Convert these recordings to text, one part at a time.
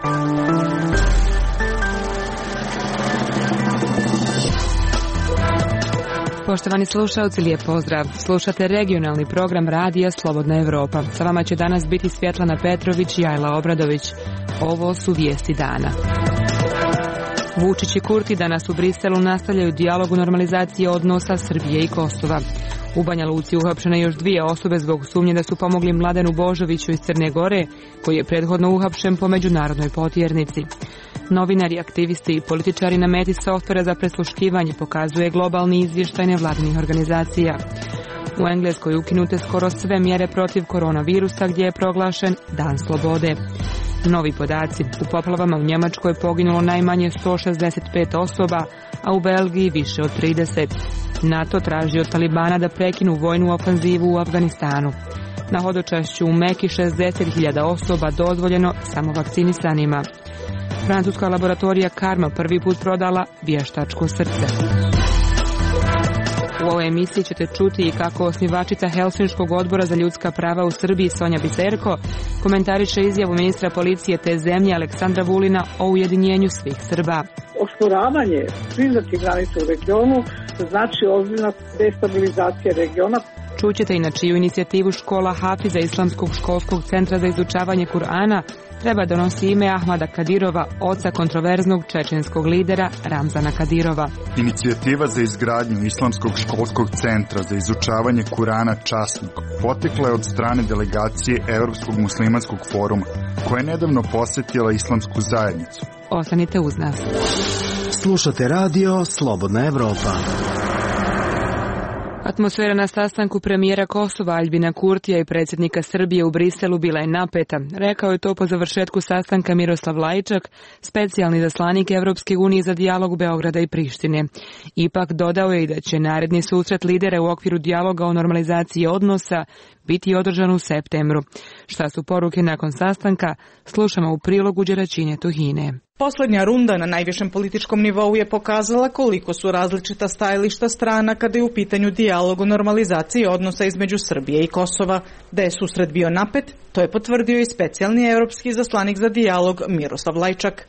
Poštovani slušalci, lijep pozdrav. Slušate regionalni program Radija Slobodna Evropa. Sa vama će danas biti Svjetlana Petrović i Ajla Obradović. Ovo su vijesti dana. Vučić i Kurti danas u Briselu nastavljaju dijalog u normalizaciji odnosa Srbije i Kosova. U Banja Luci uhapšene još 2 osobe zbog sumnje da su pomogli Mladenu Božoviću iz Crne Gore, koji je prethodno uhapšen po međunarodnoj potjernici. Novinari, aktivisti i političari na meti softvera za presluškivanje pokazuje globalni izvještaj nevladinih organizacija. U Engleskoj ukinute skoro sve mjere protiv koronavirusa gdje je proglašen Dan slobode. Novi podaci: u poplavama u Njemačkoj poginulo najmanje 165 osoba, a u Belgiji više od 30. NATO traži od Talibana da prekinu vojnu ofanzivu u Afganistanu. Na hodočašću u Meki 60.000 osoba dozvoljeno samo vakcinisanima. Francuska laboratorija Karma prvi put prodala vještačko srce. U ovoj emisiji ćete čuti i kako osnivačica Helsinškog odbora za ljudska prava u Srbiji Sonja Biserko komentariše izjavu ministra policije te zemlje Aleksandra Vulina o ujedinjenju svih Srba. Osporavanje priznatih granica u regionu znači ozbiljna destabilizacija regiona. Čućete i na čiju inicijativu škola Hafiza Islamskog školskog centra za izučavanje Kur'ana treba donosi ime Ahmada Kadirova, oca kontroverznog čečenskog lidera Ramzana Kadirova. Inicijativa za izgradnju Islamskog školskog centra za izučavanje Kur'ana Časnik potekla je od strane delegacije Evropskog muslimanskog foruma, koja je nedavno posjetila islamsku zajednicu. Ostanite uz nas. Slušate radio Slobodna Evropa. Atmosfera na sastanku premijera Kosova Aljbina Kurtija i predsjednika Srbije u Briselu bila je napeta. Rekao je to po završetku sastanka Miroslav Lajčak, specijalni izaslanik Evropske unije za dijalog Beograda i Prištine. Ipak dodao je i da će naredni susret lidera u okviru dijaloga o normalizaciji odnosa biti održan u septembru. Šta su poruke nakon sastanka, slušamo u prilogu Đeračinje Tuhine. Posljednja runda na najvišem političkom nivou je pokazala koliko su različita stajališta strana kada je u pitanju dijalog o normalizaciji odnosa između Srbije i Kosova. Da je susret bio napet, to je potvrdio i specijalni evropski izaslanik za dijalog Miroslav Lajčak.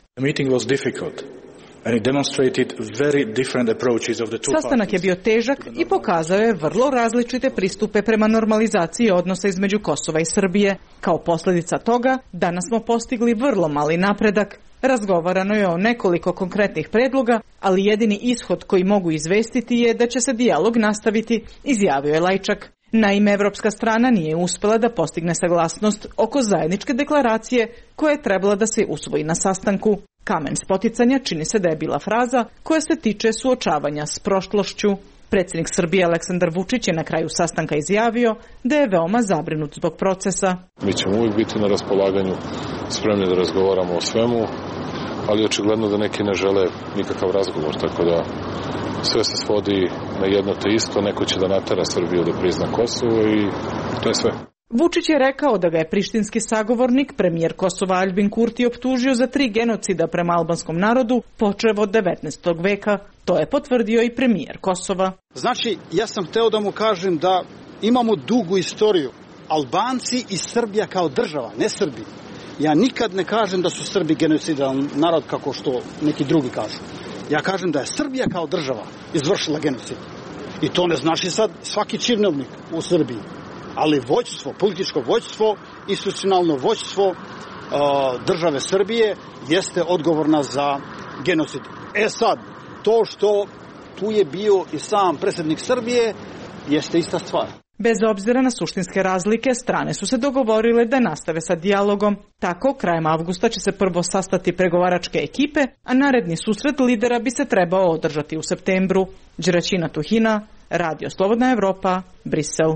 Sastanak je bio težak i pokazao je vrlo različite pristupe prema normalizaciji odnosa između Kosova i Srbije. Kao posljedica toga, danas smo postigli vrlo mali napredak. Razgovarano je o nekoliko konkretnih predloga, ali jedini ishod koji mogu izvestiti je da će se dijalog nastaviti, izjavio je Lajčak. Naime, evropska strana nije uspjela da postigne saglasnost oko zajedničke deklaracije koja je trebala da se usvoji na sastanku. Kamen spoticanja čini se da je bila fraza koja se tiče suočavanja s prošlošću. Predsjednik Srbije Aleksandar Vučić je na kraju sastanka izjavio da je veoma zabrinut zbog procesa. Mi ćemo uvijek biti na raspolaganju, spremni da razgovaramo o svemu, ali očigledno da neki ne žele nikakav razgovor, tako da sve se svodi na jedno te isto, neko će da natera Srbiju da prizna Kosovo i to je sve. Vučić je rekao da ga je prištinski sagovornik, premijer Kosova Aljbin Kurti, optužio za 3 genocida prema albanskom narodu, počev od 19. veka. To je potvrdio i premijer Kosova. Znači, ja sam hteo da mu kažem da imamo dugu istoriju. Albanci i Srbija kao država, ne Srbi. Ja nikad ne kažem da su Srbi genocidan narod kako što neki drugi kažu. Ja kažem da je Srbija kao država izvršila genocid. I to ne znači sad svaki činovnik u Srbiji. Ali vođstvo, političko vođstvo, institucionalno vođstvo države Srbije jeste odgovorna za genocid. E sad, to što tu je bio i sam predsjednik Srbije jeste ista stvar. Bez obzira na suštinske razlike, strane su se dogovorile da nastave sa dijalogom. Tako, krajem avgusta će se prvo sastati pregovaračke ekipe, a naredni susret lidera bi se trebao održati u septembru. Đeračina Tuhina, Radio Slobodna Evropa, Brisel.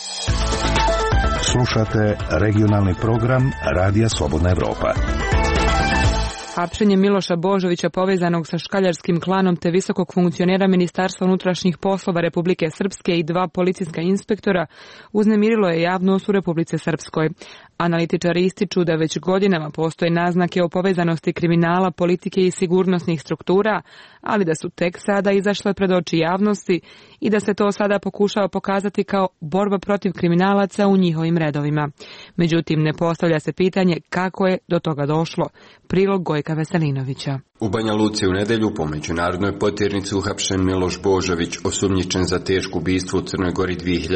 Slušate regionalni program Radija Slobodna Evropa. Hapšenje Miloša Božovića povezanog sa škaljarskim klanom te visokog funkcionera Ministarstva unutrašnjih poslova Republike Srpske i 2 policijska inspektora uznemirilo je javnost u Republici Srpskoj. Analitičari ističu da već godinama postoje naznake o povezanosti kriminala, politike i sigurnosnih struktura, ali da su tek sada izašle pred oči javnosti i da se to sada pokušava pokazati kao borba protiv kriminalaca u njihovim redovima. Međutim, ne postavlja se pitanje kako je do toga došlo. Prilog Gojka Veselinovića. U Banja Luci u nedjelju po međunarodnoj potjernici uhapšen Miloš Božović, osumnjičen za teško ubistvo u Crnoj Gori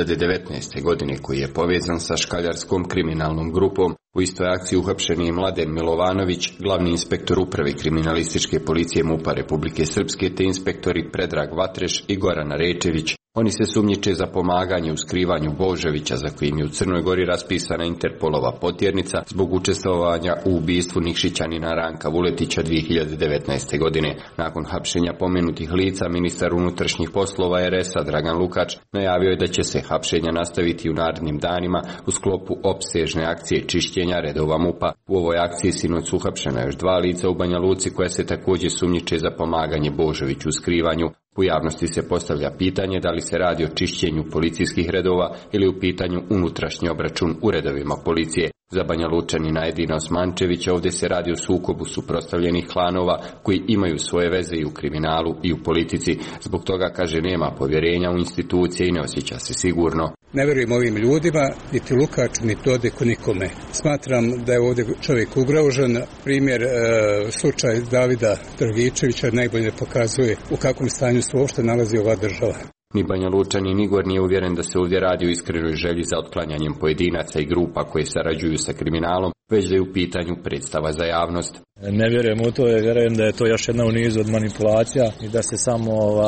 2019. godine, koji je povezan sa škaljarskom kriminalnom grupom. U istoj akciji uhapšen je Mladen Milovanović, glavni inspektor uprave kriminalističke policije MUP-a Republike Srpske, te inspektori Predrag Vatreš i Goran Rečević. Oni se sumnjiče za pomaganje u skrivanju Božovića, za kojim je u Crnoj Gori raspisana Interpolova potjernica zbog učestvovanja u ubistvu Nikšićanina Ranka Vuletića 2019. godine. Nakon hapšenja pomenutih lica, ministar unutrašnjih poslova RS-a Dragan Lukač najavio je da će se hapšenja nastaviti u narednim danima u sklopu opsežne akcije čišćenja redova MUP-a. U ovoj akciji sinoć su uhapšena još 2 lica u Banja Luci koja se također sumnjiče za pomaganje Božoviću u skrivanju. U javnosti se postavlja pitanje da li se radi o čišćenju policijskih redova ili u pitanju unutrašnji obračun u redovima policije. Za Banja Lučanina Edina Osmančevića ovdje se radi o sukobu suprotstavljenih klanova koji imaju svoje veze i u kriminalu i u politici. Zbog toga, kaže, nema povjerenja u institucije i ne osjeća se sigurno. Ne vjerujem ovim ljudima, niti Lukaču, niti Dodiku, nikome. Smatram da je ovdje čovjek ugrožen. Primjer, slučaj Davida Dragičevića najbolje pokazuje u kakvom stanju se uopšte nalazi ova država. Ni Banja Lučanin Igor nije uvjeren da se ovdje radi o iskrenoj želji za otklanjanjem pojedinaca i grupa koje sarađuju sa kriminalom, već da je u pitanju predstava za javnost. Ne vjerujem u to, vjerujem da je to još jedna u nizu od manipulacija i da se samo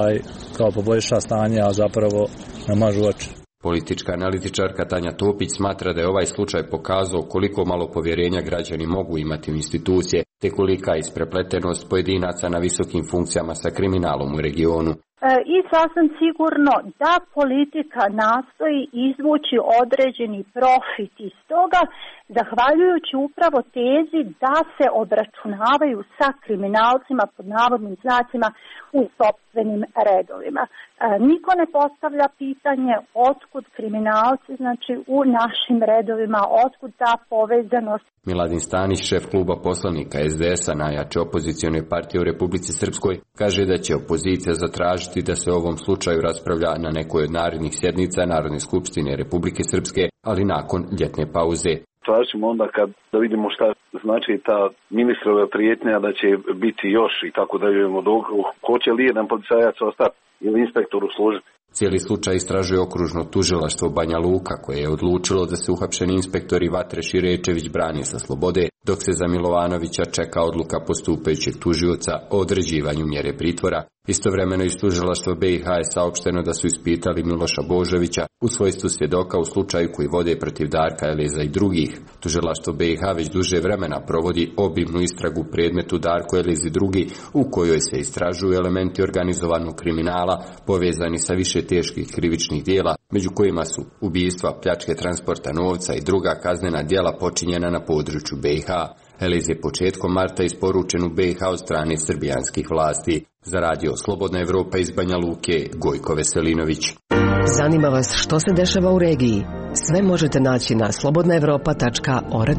kao poboljša stanje, a zapravo namažu oči. Politička analitičarka Tanja Topić smatra da je ovaj slučaj pokazao koliko malo povjerenja građani mogu imati u institucije, te kolika je isprepletenost pojedinaca na visokim funkcijama sa kriminalom u regionu. I sasvim sigurno da politika nastoji izvući određeni profit iz toga, zahvaljujući upravo tezi da se obračunavaju sa kriminalcima, pod navodnim znacima, u sopstvenim redovima. Niko ne postavlja pitanje otkud kriminalci, znači u našim redovima, otkud ta povezanost. Miladin Stanić, šef kluba poslanika SDS-a najjače opozicione partije u Republici Srpskoj, kaže da će opozicija zatražiti da se o ovom slučaju raspravlja na nekoj od narednih sjednica Narodne skupštine Republike Srpske, ali nakon ljetne pauze. Tražimo onda da vidimo šta znači ta ministrova prijetnja da će biti još i tako da vidimo hoće li jedan policajac ostati ili inspektor u službi. Cijeli slučaj istražuje okružno tužilaštvo Banja Luka, koje je odlučilo da se uhapšeni inspektori Vatreš i Rečević brani sa slobode, dok se za Milovanovića čeka odluka postupajućeg tužioca o određivanju mjere pritvora. Istovremeno iz tužilaštva BiH je saopšteno da su ispitali Miloša Božovića u svojstvu svjedoka u slučaju koji vode protiv Darka Eleza i drugih. Tužilaštvo BiH već duže vremena provodi obimnu istragu u predmetu Darko Elez i drugi, u kojoj se istražuju elementi organizovanog kriminala povezani sa više teških krivičnih djela, među kojima su ubistva, pljačke transporta novca i druga kaznena djela počinjena na području BiH. Elez je početkom marta isporučen u BiH od strane srbijanskih vlasti. Za radio Slobodna Evropa iz Banja Luke, Gojko Veselinović. Zanima vas što se dešava u regiji? Sve možete naći na slobodnaevropa.org.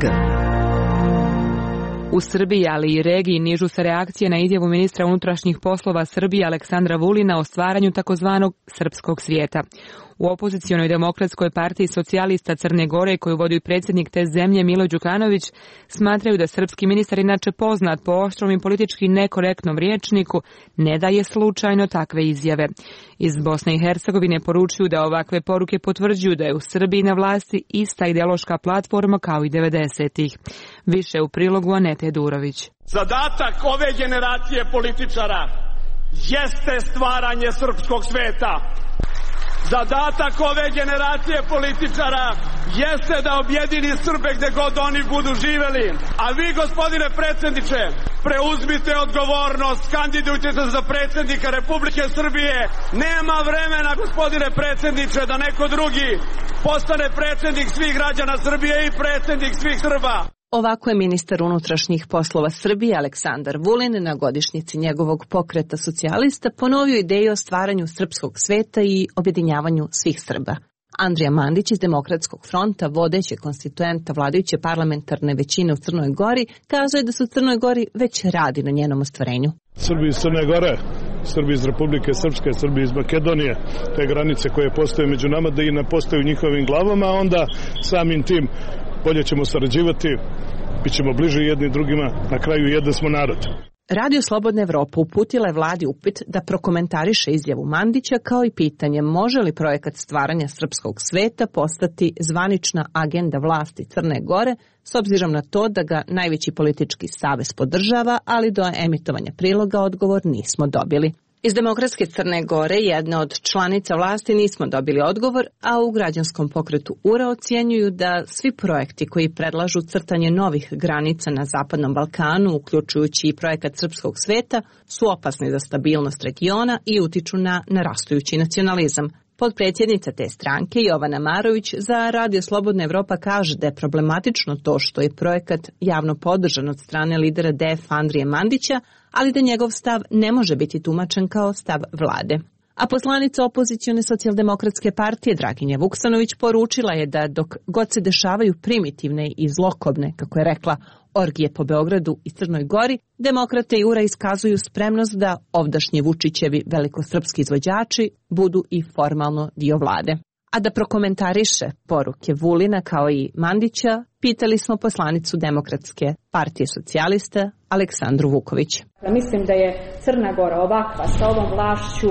U Srbiji, ali i regiji, nižu se reakcije na izjavu ministra unutrašnjih poslova Srbije Aleksandra Vulina o stvaranju takozvanog srpskog svijeta. U opozicionoj demokratskoj partiji socijalista Crne Gore, koju vodi predsjednik te zemlje Milo Đukanović, smatraju da srpski ministar, inače poznat po oštrom i politički nekorektnom rječniku, ne daje slučajno takve izjave. Iz Bosne i Hercegovine poručuju da ovakve poruke potvrđuju da je u Srbiji na vlasti ista ideološka platforma kao i 90-ih. Više u prilogu Anete Durović. Zadatak ove generacije političara jeste stvaranje srpskog sveta. Zadatak ove generacije političara jeste da objedini Srbe gde god oni budu živeli. A vi, gospodine predsjedniče, preuzmite odgovornost, kandidujte se za predsjednika Republike Srbije. Nema vremena, gospodine predsjedniče, da neko drugi postane predsjednik svih građana Srbije i predsjednik svih Srba. Ovako je ministar unutrašnjih poslova Srbije Aleksandar Vulin na godišnjici njegovog pokreta socijalista ponovio ideju o stvaranju srpskog sveta i objedinjavanju svih Srba. Andrija Mandić iz Demokratskog fronta, vodećeg konstituenta vladajuće parlamentarne većine u Crnoj Gori, kazuje da se u Crnoj Gori već radi na njenom ostvarenju. Srbi iz Crne Gore, Srbi iz Republike Srpske, Srbi iz Makedonije, te granice koje postoje među nama, da i ne postoje u njihovim glavama, onda samim tim bolje ćemo sarađivati, bit ćemo bliži jedni drugima, na kraju jedan smo narod. Radio Slobodna Evropa uputila je vladi upit da prokomentariše izjavu Mandića, kao i pitanje može li projekat stvaranja srpskog sveta postati zvanična agenda vlasti Crne Gore, s obzirom na to da ga najveći politički savez podržava, ali do emitovanja priloga odgovor nismo dobili. Iz Demokratske Crne Gore, jedna od članica vlasti, nismo dobili odgovor, a u građanskom pokretu URA ocjenjuju da svi projekti koji predlažu crtanje novih granica na Zapadnom Balkanu, uključujući i projekat srpskog sveta, su opasni za stabilnost regiona i utiču na narastajući nacionalizam. Potpredsjednica te stranke, Jovana Marović, za Radio Slobodna Evropa kaže da je problematično to što je projekat javno podržan od strane lidera DF Andrije Mandića, ali da njegov stav ne može biti tumačen kao stav vlade. A poslanica opozicione socijaldemokratske partije Draginja Vuksanović poručila je da dok god se dešavaju primitivne i zlokobne, kako je rekla, orgije po Beogradu i Crnoj Gori, demokrate i URA iskazuju spremnost da ovdašnji Vučićevi velikosrpski izvođači budu i formalno dio vlade. A da prokomentariše poruke Vulina kao i Mandića, pitali smo poslanicu Demokratske partije socijalista Aleksandru Vuković. Mislim da je Crna Gora ovakva sa ovom vlašću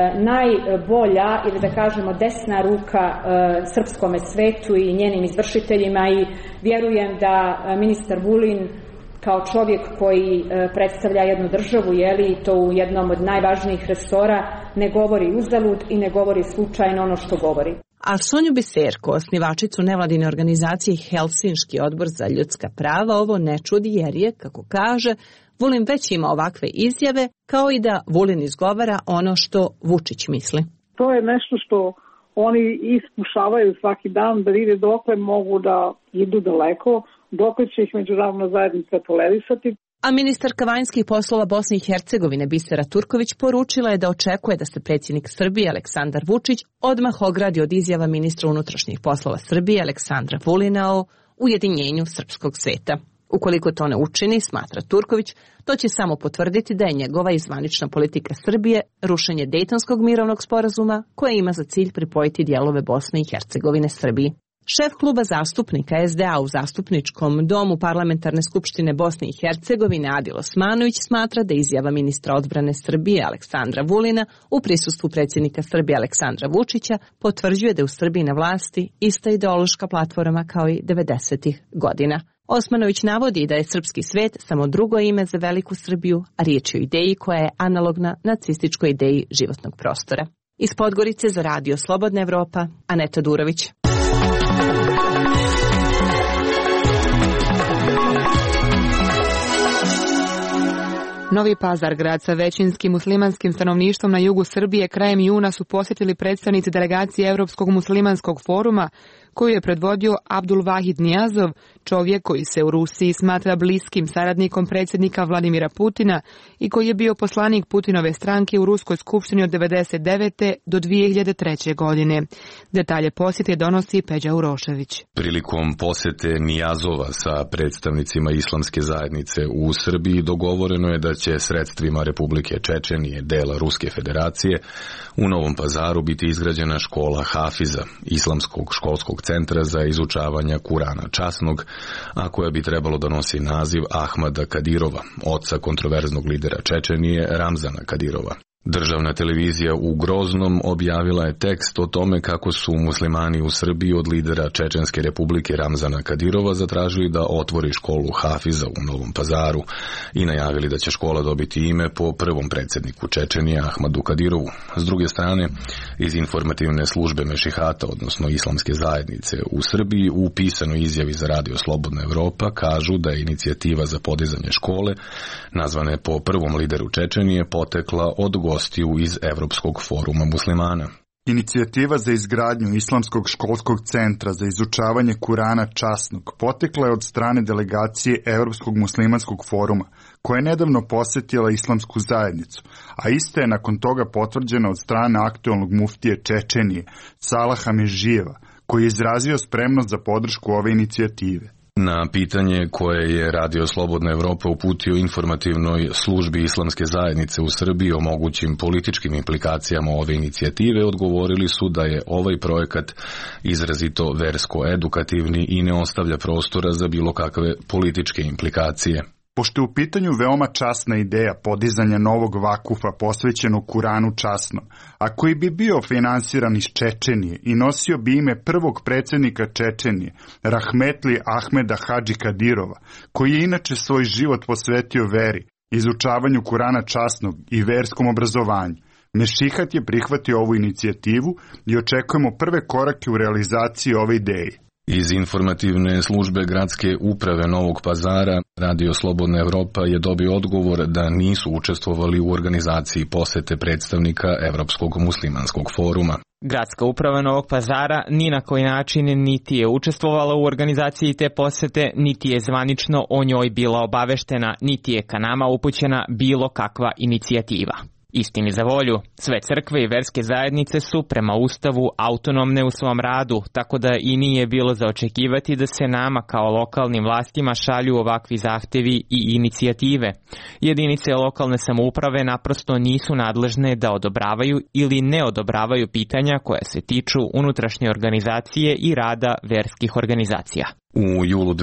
najbolja ili da kažemo desna ruka srpskome svetu i njenim izvršiteljima i vjerujem da ministar Vulin kao čovjek koji predstavlja jednu državu, to u jednom od najvažnijih resora, ne govori uzalud i ne govori slučajno ono što govori. A Sonju Biserko, osnivačicu nevladine organizacije Helsinški odbor za ljudska prava, ovo ne čudi jer je, kako kaže, Vulin već ima ovakve izjave, kao i da Vulin izgovara ono što Vučić misli. To je nešto što oni iskušavaju svaki dan, da vide dokle mogu da idu daleko, dokle će ih međunarodna zajednica tolerisati. A ministarka vanjskih poslova Bosne i Hercegovine Bisera Turković poručila je da očekuje da se predsjednik Srbije Aleksandar Vučić odmah ogradi od izjava ministra unutrašnjih poslova Srbije Aleksandra Vulina o ujedinjenju srpskog sveta. Ukoliko to ne učini, smatra Turković, to će samo potvrditi da je njegova i zvanična politika Srbije rušenje Dejtonskog mirovnog sporazuma koje ima za cilj pripojiti dijelove Bosne i Hercegovine Srbiji. Šef kluba zastupnika SDA u Zastupničkom domu Parlamentarne skupštine Bosne i Hercegovine Adil Osmanović smatra da izjava ministra odbrane Srbije Aleksandra Vulina u prisustvu predsjednika Srbije Aleksandra Vučića potvrđuje da je u Srbiji na vlasti ista ideološka platforma kao i 90-ih godina. Osmanović navodi da je srpski svet samo drugo ime za veliku Srbiju, a riječ je o ideji koja je analogna nacističkoj ideji životnog prostora. Iz Podgorice za Radio Slobodna Evropa, Aneta Durović. Novi Pazar, grad sa većinskim muslimanskim stanovništvom na jugu Srbije, krajem juna su posjetili predstavnici delegacije Evropskog muslimanskog foruma, koju je predvodio Abdul Vahid Nijazov, čovjek koji se u Rusiji smatra bliskim saradnikom predsjednika Vladimira Putina i koji je bio poslanik Putinove stranke u Ruskoj skupštini od 1999. do 2003. godine. Detalje posjete donosi Peđa Urošević. Prilikom posjete Nijazova sa predstavnicima islamske zajednice u Srbiji dogovoreno je da će sredstvima Republike Čečenije, dela Ruske federacije, u Novom Pazaru biti izgrađena škola Hafiza, islamskog školskog centra za izučavanje Kurana časnog, a koja bi trebalo da nosi naziv Ahmada Kadirova, oca kontroverznog lidera Čečenije Ramzana Kadirova. Državna televizija u Groznom objavila je tekst o tome kako su muslimani u Srbiji od lidera Čečenske republike Ramzana Kadirova zatražili da otvori školu Hafiza u Novom Pazaru i najavili da će škola dobiti ime po prvom predsjedniku Čečenije Ahmadu Kadirovu. S druge strane, iz informativne službe Mešihata, odnosno islamske zajednice u Srbiji, u pisanoj izjavi za Radio Slobodna Evropa kažu da je inicijativa za podizanje škole, nazvane po prvom lideru Čečenije, potekla od gostiju iz Evropskog foruma muslimana. Inicijativa za izgradnju Islamskog školskog centra za izučavanje Kurana časnog potekla je od strane delegacije Evropskog muslimanskog foruma, koja je nedavno posjetila islamsku zajednicu, a ista je nakon toga potvrđena od strane aktualnog muftije Čečenije, Salaha Mežijeva, koji je izrazio spremnost za podršku ove inicijative. Na pitanje koje je Radio Slobodna Evropa uputio informativnoj službi Islamske zajednice u Srbiji o mogućim političkim implikacijama ove inicijative, odgovorili su da je ovaj projekat izrazito versko-edukativni i ne ostavlja prostora za bilo kakve političke implikacije. Pošto je u pitanju veoma časna ideja podizanja novog vakufa posvećenog Kuranu časnom, a koji bi bio finansiran iz Čečenije i nosio bi ime prvog predsjednika Čečenije, Rahmetli Ahmeda Hadži Kadirova, koji je inače svoj život posvetio veri, izučavanju Kurana časnog i verskom obrazovanju, Mešihat je prihvatio ovu inicijativu i očekujemo prve korake u realizaciji ove ideje. Iz informativne službe gradske uprave Novog Pazara, Radio Slobodna Evropa je dobio odgovor da nisu učestvovali u organizaciji posete predstavnika Evropskog muslimanskog foruma. Gradska uprava Novog Pazara ni na koji način niti je učestvovala u organizaciji te posete, niti je zvanično o njoj bila obaveštena, niti je ka nama upućena bilo kakva inicijativa. Istini za volju, sve crkve i verske zajednice su prema Ustavu autonomne u svom radu, tako da i nije bilo za očekivati da se nama kao lokalnim vlastima šalju ovakvi zahtevi i inicijative. Jedinice lokalne samouprave naprosto nisu nadležne da odobravaju ili ne odobravaju pitanja koja se tiču unutrašnje organizacije i rada verskih organizacija. U julu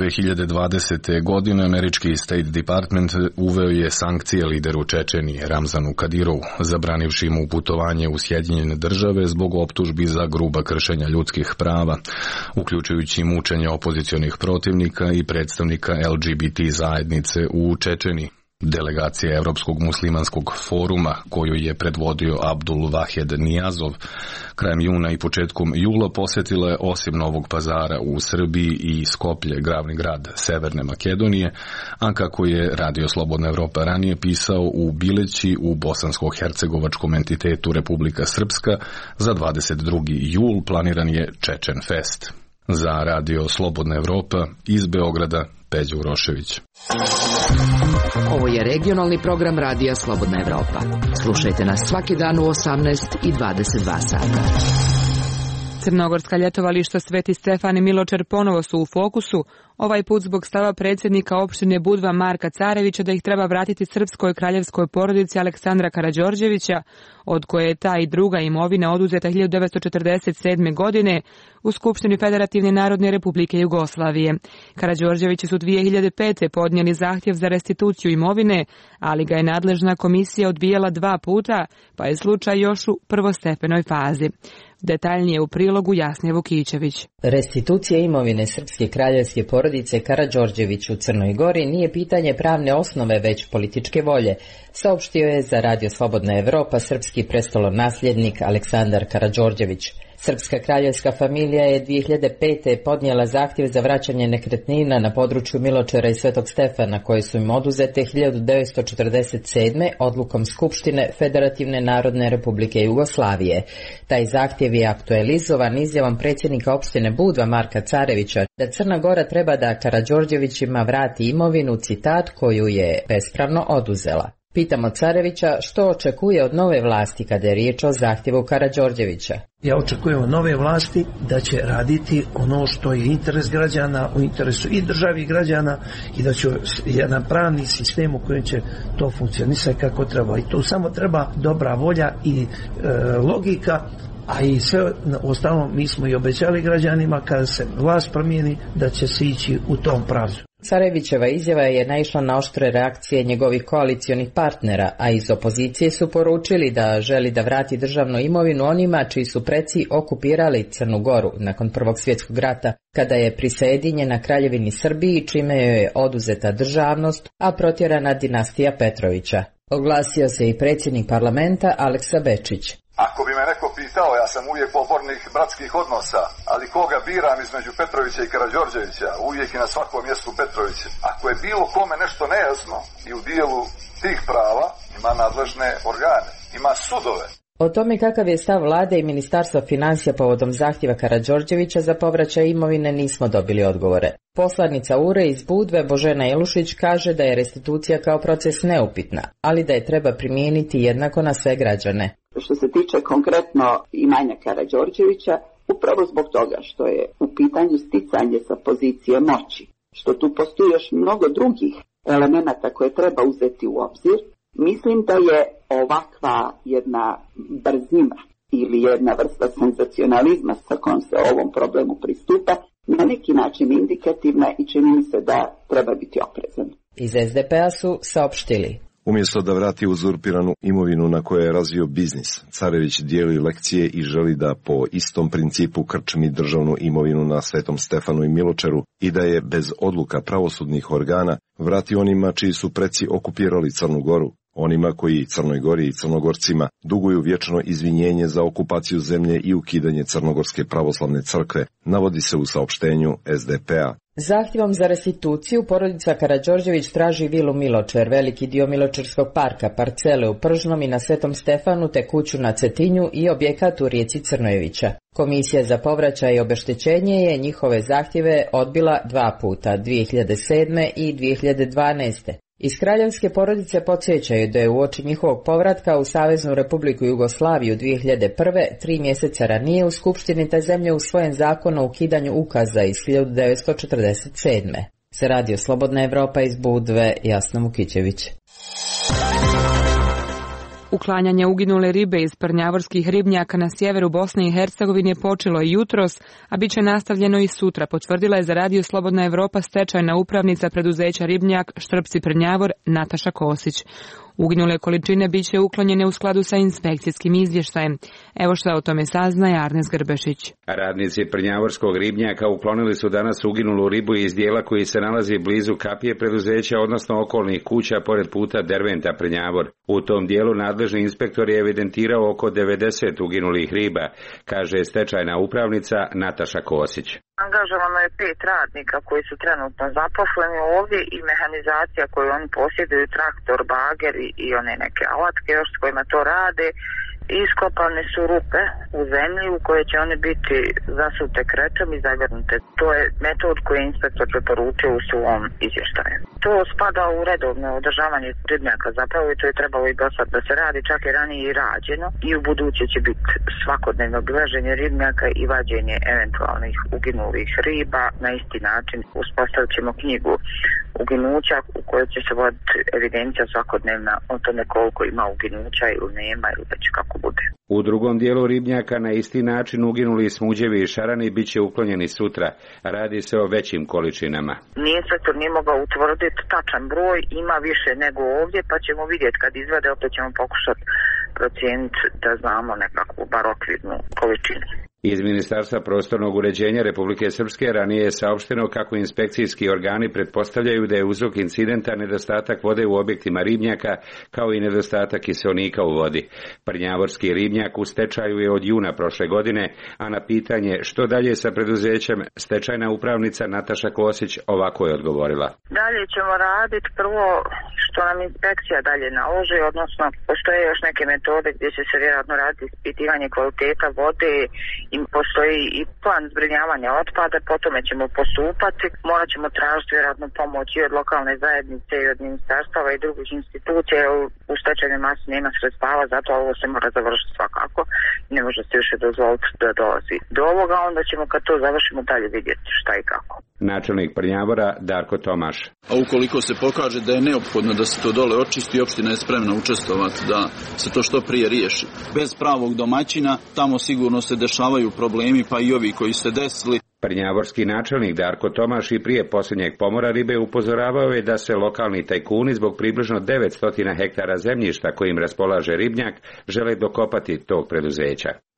2020. godine američki State Department uveo je sankcije lideru Čečenije Ramzanu Kadirovu, zabranivši mu putovanje u Sjedinjene Države zbog optužbi za gruba kršenja ljudskih prava, uključujući mučenje opozicionih protivnika i predstavnika LGBT zajednice u Čečeniji. Delegacija Evropskog muslimanskog foruma, koju je predvodio Abdul Vahed Nijazov, krajem juna i početkom jula posjetila je osim Novog Pazara u Srbiji i Skoplje, glavni grad Severne Makedonije, a kako je Radio Slobodna Evropa ranije pisao, u Bileći u bosansko-hercegovačkom entitetu Republika Srpska za 22. jul planiran je Čečen Fest. Za Radio Slobodna Evropa iz Beograda, Peđa Urošević. Ovo je regionalni program Radija Slobodna Evropa. Slušajte nas svaki dan u 18 i 22 sata. Crnogorska ljetovališta Sveti Stefan i Miločer ponovo su u fokusu, ovaj put zbog stava predsjednika opštine Budva Marka Carevića da ih treba vratiti srpskoj kraljevskoj porodici Aleksandra Karađorđevića, od koje je ta i druga imovina oduzeta 1947. godine u Skupštini Federativne narodne republike Jugoslavije. Karađorđevići su 2005. podnijeli zahtjev za restituciju imovine, ali ga je nadležna komisija odbijala 2 puta, pa je slučaj još u prvostepenoj fazi. Detaljnije u prilogu Jasnije Vukićević. Restitucija imovine srpske kraljevske porodice Karađorđević u Crnoj Gori nije pitanje pravne osnove, već političke volje, saopštio je za Radio Slobodna Evropa srpski prestolonasljednik Aleksandar Karađorđević. Srpska kraljevska familija je 2005. podnijela zahtjev za vraćanje nekretnina na području Miločera i Svetog Stefana, koje su im oduzete 1947. odlukom Skupštine Federativne narodne republike Jugoslavije. Taj zahtjev je aktualizovan izjavom predsjednika opštine Budva Marka Carevića da Crna Gora treba da Karađorđevićima vrati imovinu, citat, koju je bespravno oduzela. Pitamo Carevića što očekuje od nove vlasti kada je riječ o zahtjevu Karađorđevića. Ja očekujem od nove vlasti da će raditi ono što je interes građana, u interesu i državi i građana, i da će jedan pravni sistem u kojem će to funkcionisati kako treba. I tu samo treba dobra volja i logika, a i sve ostalo mi smo i obećali građanima kada se vlast promijeni da će se ići u tom pravcu. Carevićeva izjava je naišla na oštre reakcije njegovih koalicionih partnera, a iz opozicije su poručili da želi da vrati državnu imovinu onima čiji su preci okupirali Crnu Goru nakon Prvog svjetskog rata, kada je prisajedinjena Kraljevini Srbiji, čime joj je oduzeta državnost, a protjerana dinastija Petrovića. Oglasio se i predsjednik parlamenta Aleksa Bečić. Ako bi me neko pitao, ja sam uvijek pobornik bratskih odnosa, ali koga biram između Petrovića i Karađorđevića, uvijek i na svakom mjestu Petrović. Ako je bilo kome nešto nejasno i u dijelu tih prava, ima nadležne organe, ima sudove. O tome kakav je stav vlade i Ministarstva financija povodom zahtjeva Karađorđevića za povraćaj imovine nismo dobili odgovore. Poslanica URE iz Budve Božena Jelušić kaže da je restitucija kao proces neupitna, ali da je treba primijeniti jednako na sve građane. Što se tiče konkretno imanja Karađorđevića, upravo zbog toga što je u pitanju sticanje sa pozicije moći, što tu postoji još mnogo drugih elemenata koje treba uzeti u obzir, mislim da je ovakva jedna brzina ili jedna vrsta senzacionalizma sa kojom se ovom problemu pristupa na neki način indikativna i čini mi se da treba biti oprezan. Iz SDP-a su saopštili: umjesto da vrati uzurpiranu imovinu na kojoj je razvio biznis, Carević dijeli lekcije i želi da po istom principu krčmi državnu imovinu na Svetom Stefanu i Miločeru i da je bez odluka pravosudnih organa vrati onima čiji su preci okupirali Crnu Goru, onima koji Crnoj Gori i Crnogorcima duguju vječno izvinjenje za okupaciju zemlje i ukidanje Crnogorske pravoslavne crkve, navodi se u saopštenju SDP-a. Zahtjevom za restituciju porodica Karađorđević traži vilu Miločer, veliki dio Miločerskog parka, parcele u Pržnom i na Svetom Stefanu te kuću na Cetinju i objekat u rijeci Crnojevića. Komisija za povraćaj i obeštećenje je njihove zahtjeve odbila 2 puta, 2007. i 2012. Iz kraljevske porodice podsjećaju da je uoči njihovog povratka u Saveznu Republiku Jugoslaviju 2001. 3 mjeseca ranije u Skupštini te zemlje usvojen zakon o ukidanju ukaza iz 1947. Se radio Slobodna Evropa iz Budve, Jasna Mukićević. Uklanjanje uginule ribe iz prnjavorskih ribnjaka na sjeveru Bosne i Hercegovine počelo je jutros, a bit će nastavljeno i sutra, potvrdila je za radio Slobodna Evropa stečajna upravnica preduzeća Ribnjak Štrpci Prnjavor Nataša Kosić. Uginule količine bit će uklonjene u skladu sa inspekcijskim izvještajem. Evo šta o tome saznaje Arnes Grbešić. Radnici Prnjavorskog ribnjaka uklonili su danas uginulu ribu iz dijela koji se nalazi blizu kapije preduzeća, odnosno okolnih kuća pored puta Derventa Prnjavor. U tom dijelu nadležni inspektor je evidentirao oko 90 uginulih riba, kaže stečajna upravnica Nataša Kosić. Angažovano je 5 radnika koji su trenutno zaposleni ovdje i mehanizacija koju oni posjeduju, traktor, bager i one neke alatke još s kojima to rade. Iskopane su rupe u zemlji u koje će one biti zasute krećom i zagrnute. To je metod koji je inspektor preporučio u svom izvještaju. To spada u redovno održavanje ribnjaka zapravo i to je trebalo i do sad da se radi, čak je ranije i rađeno i u buduće će biti svakodnevno obilaženje ribnjaka i vađenje eventualnih uginulih riba. Na isti način uspostavit ćemo knjigu uginuća u kojoj će se voditi evidencija svakodnevna o tome koliko ima uginuća ili nema ili već kako bude. U drugom dijelu ribnjaka na isti način uginuli smuđevi i šarani bit će uklonjeni sutra. Radi se o većim količinama. Inspektor nije mogao utvrditi tačan broj, ima više nego ovdje, pa ćemo vidjeti kad izvede, opet ćemo pokušati procijeniti da znamo nekakvu bar okvirnu količinu. Iz Ministarstva prostornog uređenja Republike Srpske ranije je saopšteno kako inspekcijski organi pretpostavljaju da je uzrok incidenta nedostatak vode u objektima ribnjaka, kao i nedostatak kiseonika u vodi. Prnjavorski ribnjak u stečaju je od juna prošle godine, a na pitanje što dalje sa preduzećem, stečajna upravnica Nataša Kosić ovako je odgovorila. Dalje ćemo raditi prvo što nam inspekcija dalje naloži, odnosno postoje još neke metode gdje će se vjerojatno raditi ispitivanje kvaliteta vode i postoji i plan zbrinjavanja otpada, po tome ćemo postupati. Morat ćemo tražiti vjerojatno pomoć i od lokalne zajednice i od ministarstava i drugih institucija. U stečajnoj masi nema sredstava, zato ovo se mora završiti svakako. Ne može se više dozvoliti da dolazi do ovoga, onda ćemo kad to završimo dalje vidjeti šta i kako. Načelnik Prnjavora Darko Tomaš. A ukoliko se pokaže da je neophodno da se to dole očisti, opština je spremna učestvovati da se to što prije riješi. Bez pravog domaćina tamo sigurno se dešavaju problemi, pa i ovi koji se desili. Prnjavorski načelnik Darko Tomaš i prije posljednjeg pomora ribe upozoravao je da se lokalni tajkuni zbog približno 900 hektara zemljišta kojim raspolaže ribnjak žele dokopati tog preduzeća.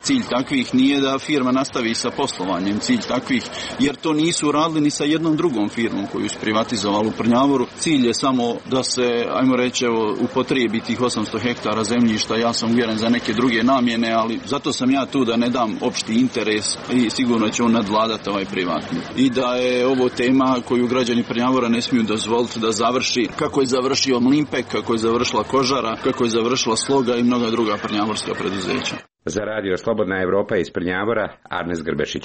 Cilj takvih nije da firma nastavi sa poslovanjem, cilj takvih, jer to nisu radili ni sa jednom drugom firmom koju su privatizovali u Prnjavoru. Cilj je samo da se, ajmo reći, upotrijebi tih 800 hektara zemljišta, ja sam uvjeren za neke druge namjene, ali zato sam ja tu da ne dam opšti interes i sigurno će on nadvladati ovaj privatni. I da je ovo tema koju građani Prnjavora ne smiju dozvoliti da završi kako je završio Mlimpek, kako je završila Kožara, kako je završila Sloga i mnoga druga prnjavorska preduzeća. Za radio Slobodna Evropa iz Prnjavora, Arnes Grbešić.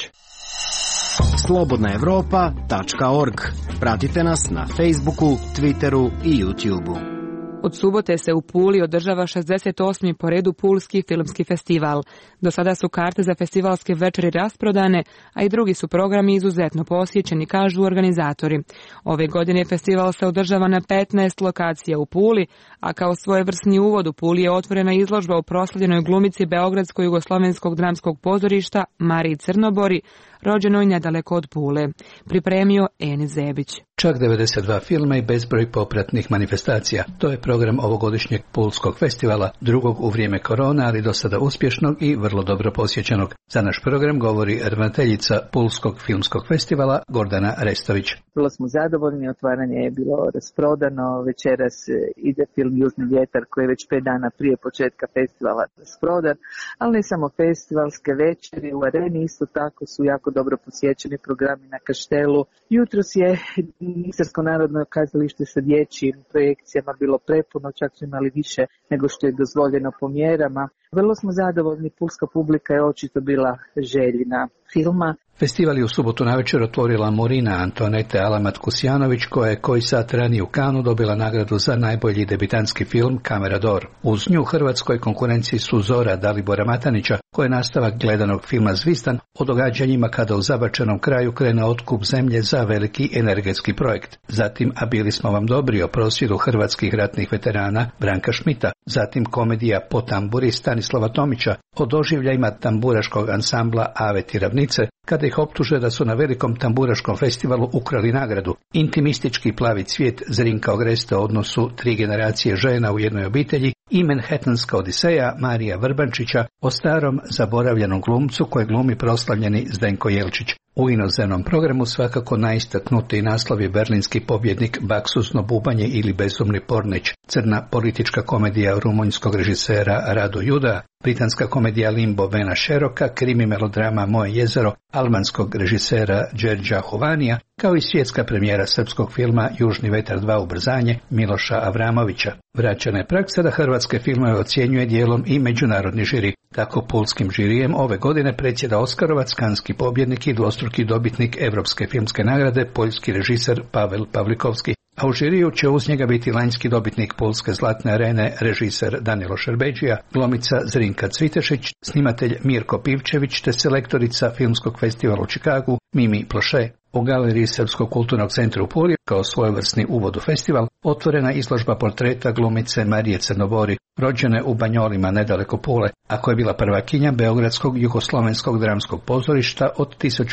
slobodnaevropa.org. Pratite nas na Facebooku, Twitteru i YouTubeu. Od subote se u Puli održava 68. po redu Pulski filmski festival. Do sada su karte za festivalske večeri rasprodane, a i drugi su programi izuzetno posjećeni, kažu organizatori. Ove godine festival se održava na 15 lokacija u Puli, a kao svojevrsni uvod u Puli je otvorena izložba u proslavljenoj glumici Beogradsko-jugoslovenskog dramskog pozorišta Mariji Crnobori, rođenoj nedaleko od Pule. Pripremio Enis Zebić. Čak 92 filma i bezbroj popratnih manifestacija. To je program ovogodišnjeg Pulskog festivala, drugog u vrijeme korona, ali do sada uspješnog i vrlo dobro posjećenog. Za naš program govori ravnateljica Pulskog filmskog festivala Gordana Restović. Vrlo smo zadovoljni, otvaranje je bilo rasprodano, večeras ide film Južni vjetar koji je već 5 dana prije početka festivala rasprodan, ali ne samo festivalske večeri, u areni isto tako su jako dobro posjećeni programi na Kaštelu. Jutros je Istarsko narodno kazalište sa dječjim projekcijama bilo prepuno, čak su imali više nego što je dozvoljeno po mjerama. Vrlo smo zadovoljni, pulska publika je očito bila željna filma. Festival je u subotu navečer otvorila Morina Antonete Alamat-Kusjanović, koja je koji sat ranije u Kanu dobila nagradu za najbolji debitanski film Kamera d'Or. Uz nju u hrvatskoj konkurenciji su Zora Dalibora Matanića, koja je nastavak gledanog filma Zvistan o događanjima kada u zabačenom kraju krene otkup zemlje za veliki energetski projekt. Zatim A bili smo vam dobri o prosvjedu hrvatskih ratnih veterana Branka Šmita. Zatim komedija Po tamburi Stanislava Tomića o doživljajima tamburaškog ansambla Aveti Ravnice, kada ih optuže da su na velikom tamburaškom festivalu ukrali nagradu. Intimistički Plavi cvijet Zrinka Ogreste o odnosu 3 generacije žena u jednoj obitelji i Manhattanska odiseja Marija Vrbančića o starom zaboravljenom glumcu koje glumi proslavljeni Zdenko Jelčić. U inozemnom programu svakako najistaknutiji naslov je berlinski pobjednik Baksuzno bubanje ili Bezumni pornić, crna politička komedija rumunjskog režisera Rado Juda, britanska komedija Limbo Bena Šeroka, krimi melodrama Moje jezero albanskog režisera Đerđa Hovanija, kao i svjetska premijera srpskog filma Južni vetar 2 ubrzanje Miloša Avramovića. Vraćana je praksa da hrvatske filmove ocjenjuje dijelom i međunarodni žiri. Tako pulskim žirijem ove godine predsjeda Oskarovac, kanski pobjednik i dvostruki dobitnik Evropske filmske nagrade, poljski režiser Pavel Pavlikovski. A u žiriju će uz njega biti lanjski dobitnik Pulske zlatne arene, režiser Danilo Šerbeđija, glumica Zrinka Cvitešić, snimatelj Mirko Pivčević te selektorica Filmskog festivala u Čikagu Mimi Ploše. U galeriji Srpskog kulturnog centra u Puli, kao svojevrsni uvod u festival, otvorena izložba portreta glumice Marije Crnobori, rođene u Banjolima nedaleko Pule, a koja je bila prvakinja Beogradskog jugoslovenskog dramskog pozorišta od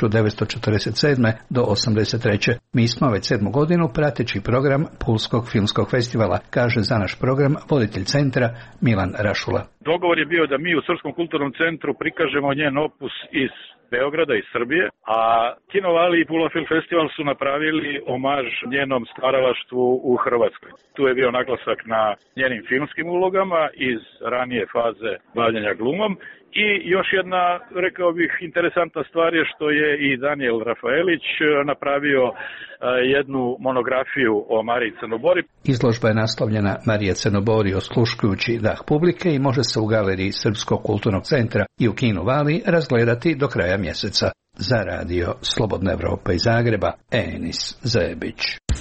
1947. do 1983. Mi smo već 7. godinu prateći program Pulskog filmskog festivala, kaže za naš program voditelj centra Milan Rašula. Dogovor je bio da mi u Srpskom kulturnom centru prikažemo njen opus iz Beograda i Srbije, a Kino Vali i Pula Film Festival su napravili omaž njenom stvaralaštvu u Hrvatskoj. Tu je bio naglasak na njenim filmskim ulogama iz ranije faze bavljenja glumom. I još jedna, rekao bih, interesantna stvar je što je i Daniel Rafaelić napravio jednu monografiju o Mariji Crnobori. Izložba je naslovljena Marija Crnobori osluškujući dah publike i može se u galeriji Srpskog kulturnog centra i u Kinu Vali razgledati do kraja mjeseca. Za radio Slobodna Evropa iz Zagreba, Enis Zebić.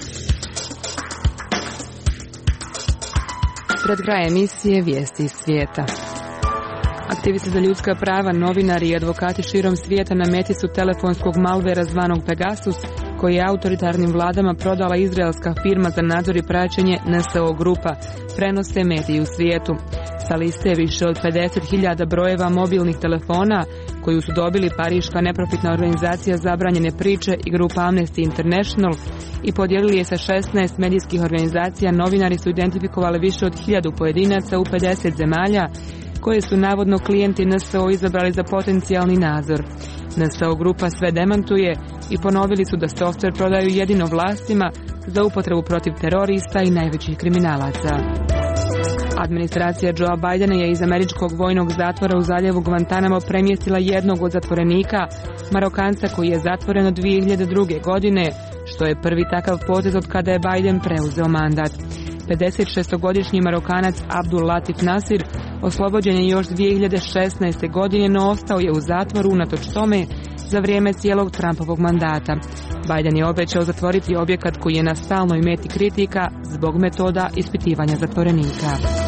Pred kraj emisije vijesti iz svijeta. Aktivisti za ljudska prava, novinari i advokati širom svijeta na meti su telefonskog malvera zvanog Pegasus, koji je autoritarnim vladama prodala izraelska firma za nadzor i praćenje NSO grupa, prenose mediji u svijetu. Sa liste više od 50.000 brojeva mobilnih telefona koju su dobili pariška neprofitna organizacija Zabranjene priče i grupa Amnesty International i podijelili je sa 16 medijskih organizacija, novinari su identifikovali više od 1000 pojedinaca u 50 zemalja koje su navodno klijenti NSO izabrali za potencijalni nadzor. NSO grupa sve demantuje i ponovili su da softver prodaju jedino vlastima za upotrebu protiv terorista i najvećih kriminalaca. Administracija Joea Bidena je iz američkog vojnog zatvora u zaljevu Guantanamo premjestila jednog od zatvorenika, Marokanca koji je zatvoren od 2002. godine, što je prvi takav potez od kada je Biden preuzeo mandat. 56-godišnji Marokanac Abdul Latif Nasir oslobođen je još 2016. godine, no ostao je u zatvoru unatoč tome za vrijeme cijelog Trumpovog mandata. Biden je obećao zatvoriti objekat koji je na stalnoj meti kritika zbog metoda ispitivanja zatvorenika.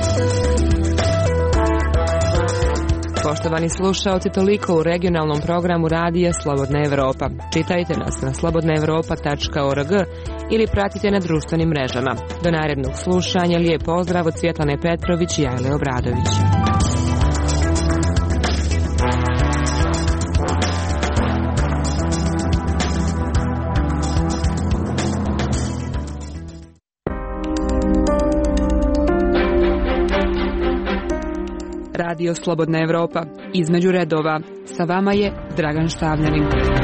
Poštovani slušaoci, toliko u regionalnom programu Radija Slobodna Evropa. Čitajte nas na slobodnaevropa.org ili pratite na društvenim mrežama. Do narednog slušanja, lijep pozdrav od Svjetlane Petrović i Ajle Obradović. Radio Slobodna Evropa. Između redova. Sa vama je Dragan Štavljanin.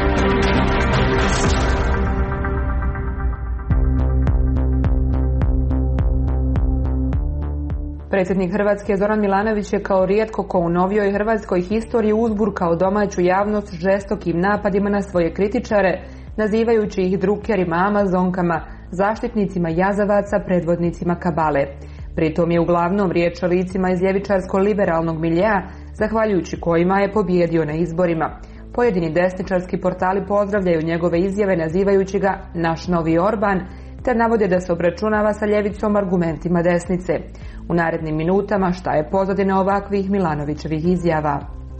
Predsjednik Hrvatske Zoran Milanović je kao rijetko ko u novijoj hrvatskoj historiji uzburkao domaću javnost žestokim napadima na svoje kritičare, nazivajući ih drukerima, amazonkama, zaštitnicima jazavaca, predvodnicima kabale. Pritom je uglavnom riječ o licima iz ljevičarsko-liberalnog miljea, zahvaljujući kojima je pobijedio na izborima. Pojedini desničarski portali pozdravljaju njegove izjave nazivajući ga naš novi Orban, te navode da se obračunava sa ljevicom argumentima desnice. U narednim minutama šta je pozadina ovakvih Milanovićevih izjava?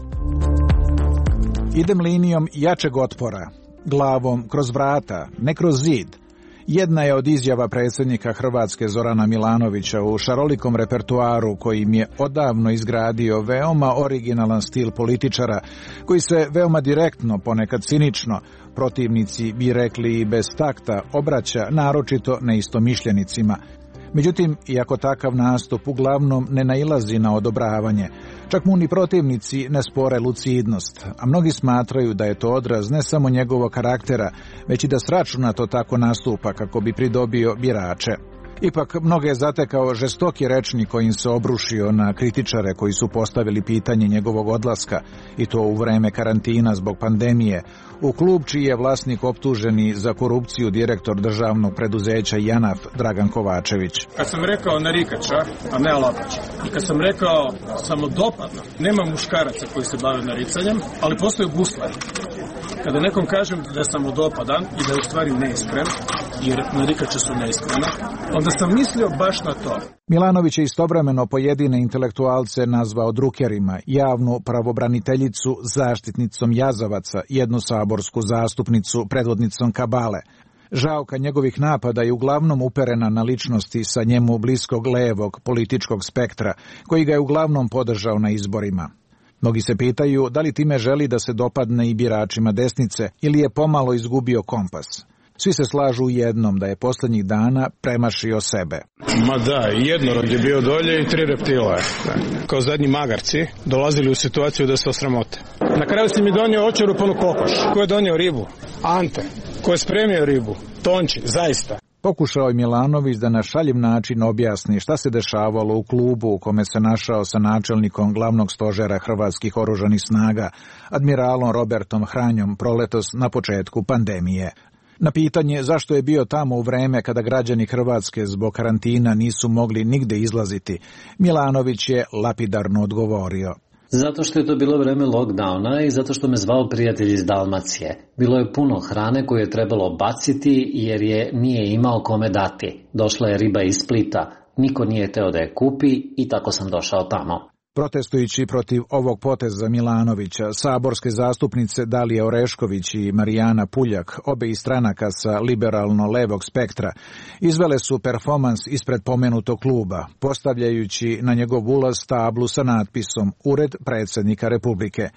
Idem linijom jačeg otpora, glavom kroz vrata, ne kroz zid. Jedna je od izjava predsjednika Hrvatske Zorana Milanovića u šarolikom repertuaru kojim je odavno izgradio veoma originalan stil političara koji se veoma direktno, ponekad cinično, protivnici bi rekli i bez takta, obraća naročito neistomišljenicima. Međutim, iako takav nastup uglavnom ne nailazi na odobravanje, čak mu ni protivnici ne spore lucidnost, a mnogi smatraju da je to odraz ne samo njegovog karaktera, već i da sračunato tako nastupa kako bi pridobio birače. Ipak, mnoge je zatekao žestoki rečnik kojim se obrušio na kritičare koji su postavili pitanje njegovog odlaska, i to u vreme karantina zbog pandemije, u klub čiji je vlasnik optuženi za korupciju direktor državnog preduzeća JANAF Dragan Kovačević. Kad sam rekao narikača, a ne alapača, i kad sam rekao samodopadno, nema muškaraca koji se bave naricanjem, ali postoje guslari. Kada nekom kažem da je samodopadan i da je u stvari neiskren, jer narikače su neiskrene, onda sam mislio baš na to. Milanović je istovremeno pojedine intelektualce nazvao drukerima, javnu pravobraniteljicu zaštitnicom jazavaca, jednu saborsku zastupnicu predvodnicom kabale. Žaoka njegovih napada je uglavnom uperena na ličnosti sa njemu bliskog levog političkog spektra, koji ga je uglavnom podržao na izborima. Mnogi se pitaju da li time želi da se dopadne i biračima desnice ili je pomalo izgubio kompas. Svi se slažu u jednom, da je posljednjih dana premašio sebe. Ma da, jednorod je bio dolje i 3 reptila. Kao zadnji magarci dolazili u situaciju da se osramote. Na kraju si mi donio očerupanu kokoš. Ko je donio ribu? Ante. Ko je spremio ribu? Tonči, zaista. Pokušao je Milanović da na šaljiv način objasni šta se dešavalo u klubu u kome se našao sa načelnikom glavnog stožera hrvatskih oružanih snaga, admiralom Robertom Hranjom, proletos na početku pandemije. Na pitanje zašto je bio tamo u vreme kada građani Hrvatske zbog karantina nisu mogli nigde izlaziti, Milanović je lapidarno odgovorio. Zato što je to bilo vreme lockdowna i zato što me zvao prijatelj iz Dalmacije. Bilo je puno hrane koju je trebalo baciti jer je nije imao kome dati. Došla je riba iz Splita, niko nije teo da je kupi i tako sam došao tamo. Protestujući protiv ovog poteza Milanovića, saborske zastupnice Dalija Orešković i Marijana Puljak, obe iz stranaka sa liberalno-levog spektra, izvele su performans ispred pomenutog kluba, postavljajući na njegov ulaz tablu sa natpisom Ured predsjednika Republike.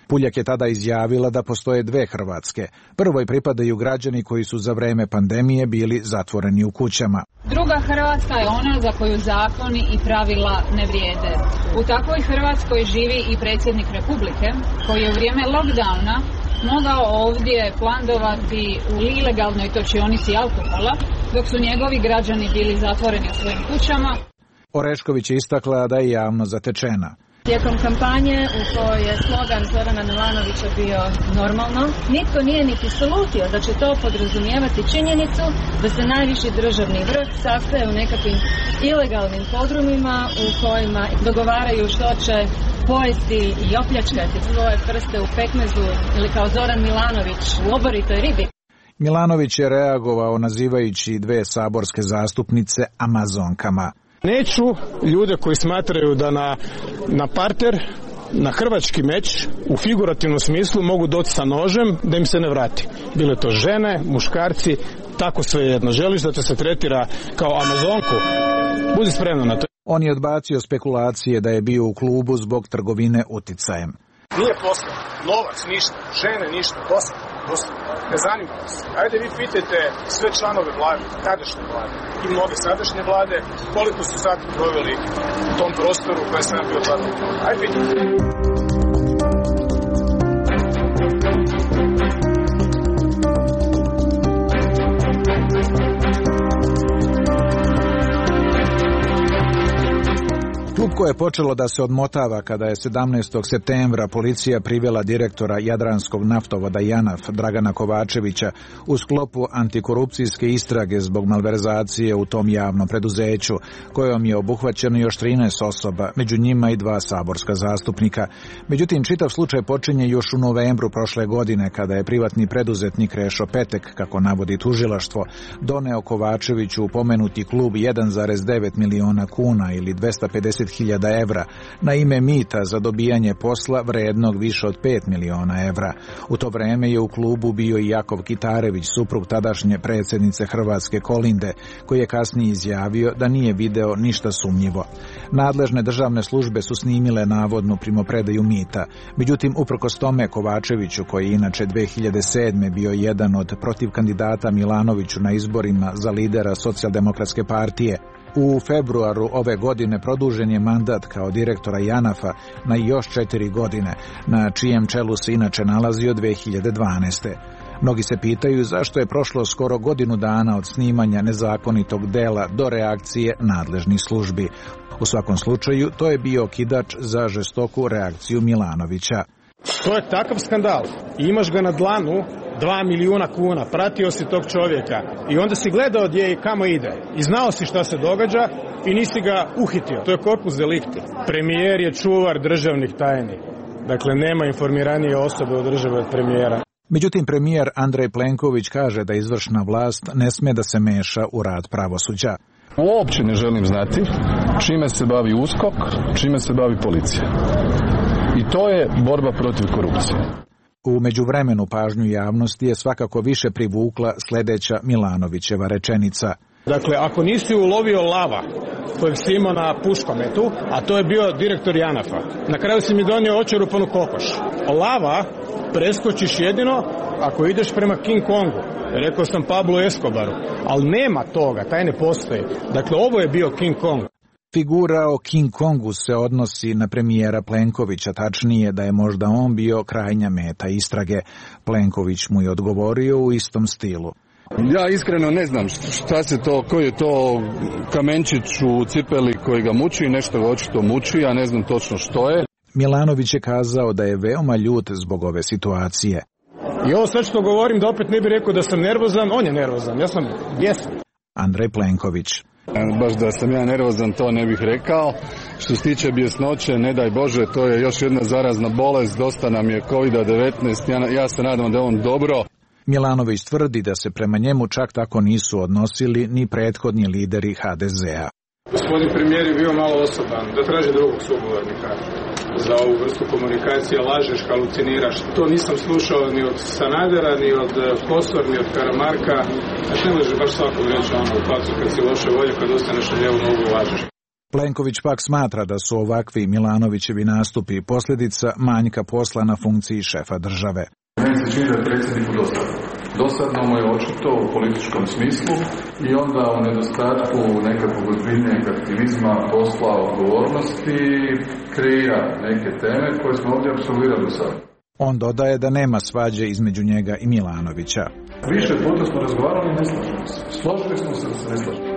Puljak je tada izjavila da postoje dve Hrvatske. Prvoj pripadaju građani koji su za vreme pandemije bili zatvoreni u kućama. Druga Hrvatska je ona za koju zakoni i pravila ne vrijede. U takvoj Hrvatskoj živi i predsjednik Republike koji je u vrijeme lockdowna mogao ovdje plandovati u ilegalnoj točionici alkohola dok su njegovi građani bili zatvoreni u svojim kućama. Orešković je istakla da je javno zatečena. Tijekom kampanje u kojoj je slogan Zorana Milanovića bio normalno, nitko nije niti slutio da će to podrazumijevati činjenicu da se najviši državni vrh sastaje u nekakvim ilegalnim podrumima u kojima dogovaraju što će pojesti i opljačkati svoje prste u pekmezu ili kao Zoran Milanović u oboritoj ribi. Milanović je reagovao nazivajući dve saborske zastupnice Amazonkama. Neću ljude koji smatraju da na parter, na hrvački meč, u figurativnom smislu mogu doći sa nožem da im se ne vrati. Bile to žene, muškarci, tako svejedno. Želiš da te se tretira kao Amazonku? Budi spremno na to. On je odbacio spekulacije da je bio u klubu zbog trgovine uticajem. Nije posao, novac, ništa, žene, ništa, dosta. Ne zanima vas. Ajde vi pitajte sve članove vlade, tadašnje vlade i mnoge sadašnje vlade, koliko su sati proveli u tom prostoru koje sam bio tada. Ajde pitajte. Klupko je počelo da se odmotava kada je 17. septembra policija privela direktora Jadranskog naftovoda JANAF Dragana Kovačevića u sklopu antikorupcijske istrage zbog malverzacije u tom javnom preduzeću, kojom je obuhvaćeno još 13 osoba, među njima i 2 saborska zastupnika. Međutim, čitav slučaj počinje još u novembru prošle godine, kada je privatni preduzetnik Krešo Petek, kako navodi tužilaštvo, doneo Kovačeviću u pomenuti klub 1,9 miliona kuna ili 250.000 evra na ime mita za dobijanje posla vrednog više od 5 miliona evra. U to vreme je u klubu bio i Jakov Kitarević, suprug tadašnje predsjednice Hrvatske Kolinde, koji je kasnije izjavio da nije video ništa sumnjivo. Nadležne državne službe su snimile navodnu primopredaju mita. Međutim, uprkos tome Kovačeviću, koji je inače 2007. bio jedan od protiv kandidata Milanoviću na izborima za lidera Socijaldemokratske partije, u februaru ove godine produžen je mandat kao direktora JANAF-a na još 4 godine, na čijem čelu se inače nalazio 2012. Mnogi se pitaju zašto je prošlo skoro godinu dana od snimanja nezakonitog dela do reakcije nadležnih službi. U svakom slučaju, to je bio okidač za žestoku reakciju Milanovića. To je takav skandal. Imaš ga na dlanu 2 milijuna kuna, pratio si tog čovjeka i onda si gledao gdje i kamo ide i znao si šta se događa i nisi ga uhitio. To je corpus delicti. Premijer je čuvar državnih tajni. Dakle, nema informiranije osobe od države od premijera. Međutim, premijer Andrej Plenković kaže da izvršna vlast ne sme da se meša u rad pravosuđa. Uopće ne želim znati čime se bavi USKOK, čime se bavi policija. I to je borba protiv korupcije. U međuvremenu pažnju javnosti je svakako više privukla sljedeća Milanovićeva rečenica. Dakle, ako nisi ulovio lava kojeg si imao na puškometu, a to je bio direktor JANAF-a, na kraju si mi donio očerupanu kokoš. Lava preskočiš jedino ako ideš prema King Kongu. Rekao sam Pablo Escobaru, ali nema toga, taj ne postoji. Dakle, ovo je bio King Kong. Figura o King Kongu se odnosi na premijera Plenkovića, tačnije da je možda on bio krajnja meta istrage. Plenković mu je odgovorio u istom stilu. Ja iskreno ne znam šta se to, koji je to kamenčić u cipeli koji ga muči, nešto ga očito muči, ja ne znam točno što je. Milanović je kazao da je veoma ljut zbog ove situacije. I ovo sve što govorim da opet ne bi rekao da sam nervozan, on je nervozan, ja sam bijesan. Andrej Plenković. Baš da sam ja nervozan, to ne bih rekao. Što se tiče bjesnoće, ne daj Bože, to je još jedna zarazna bolest, dosta nam je COVID-19, ja se nadam da je on dobro. Milanović tvrdi da se prema njemu čak tako nisu odnosili ni prethodni lideri HDZ-a. Gospodin premijer je bio malo osoban, da traži drugog sugovornika za ovu vrstu komunikacije, lažeš, haluciniraš. To nisam slušao ni od Sanadera, ni od Kosor, ni od Karamarka. Ne možeš baš svakog reći ono u facu kad si loše volje, kad ostaneš na lijevu nogu lažeš. Plenković pak smatra da su ovakvi Milanovićevi nastupi posljedica manjka posla na funkciji šefa države. Meni se čini da je predsjedniku dosadno. Dosadno mu je očito u političkom smislu i onda u nedostatku nekakvog ozbiljnijeg aktivizma, posla, odgovornosti kreira neke teme koje smo ovdje apsolvirali do sada. On dodaje da nema svađe između njega i Milanovića. Više puta smo razgovarali i ne slažemo se. Složili smo se da se ne slažemo.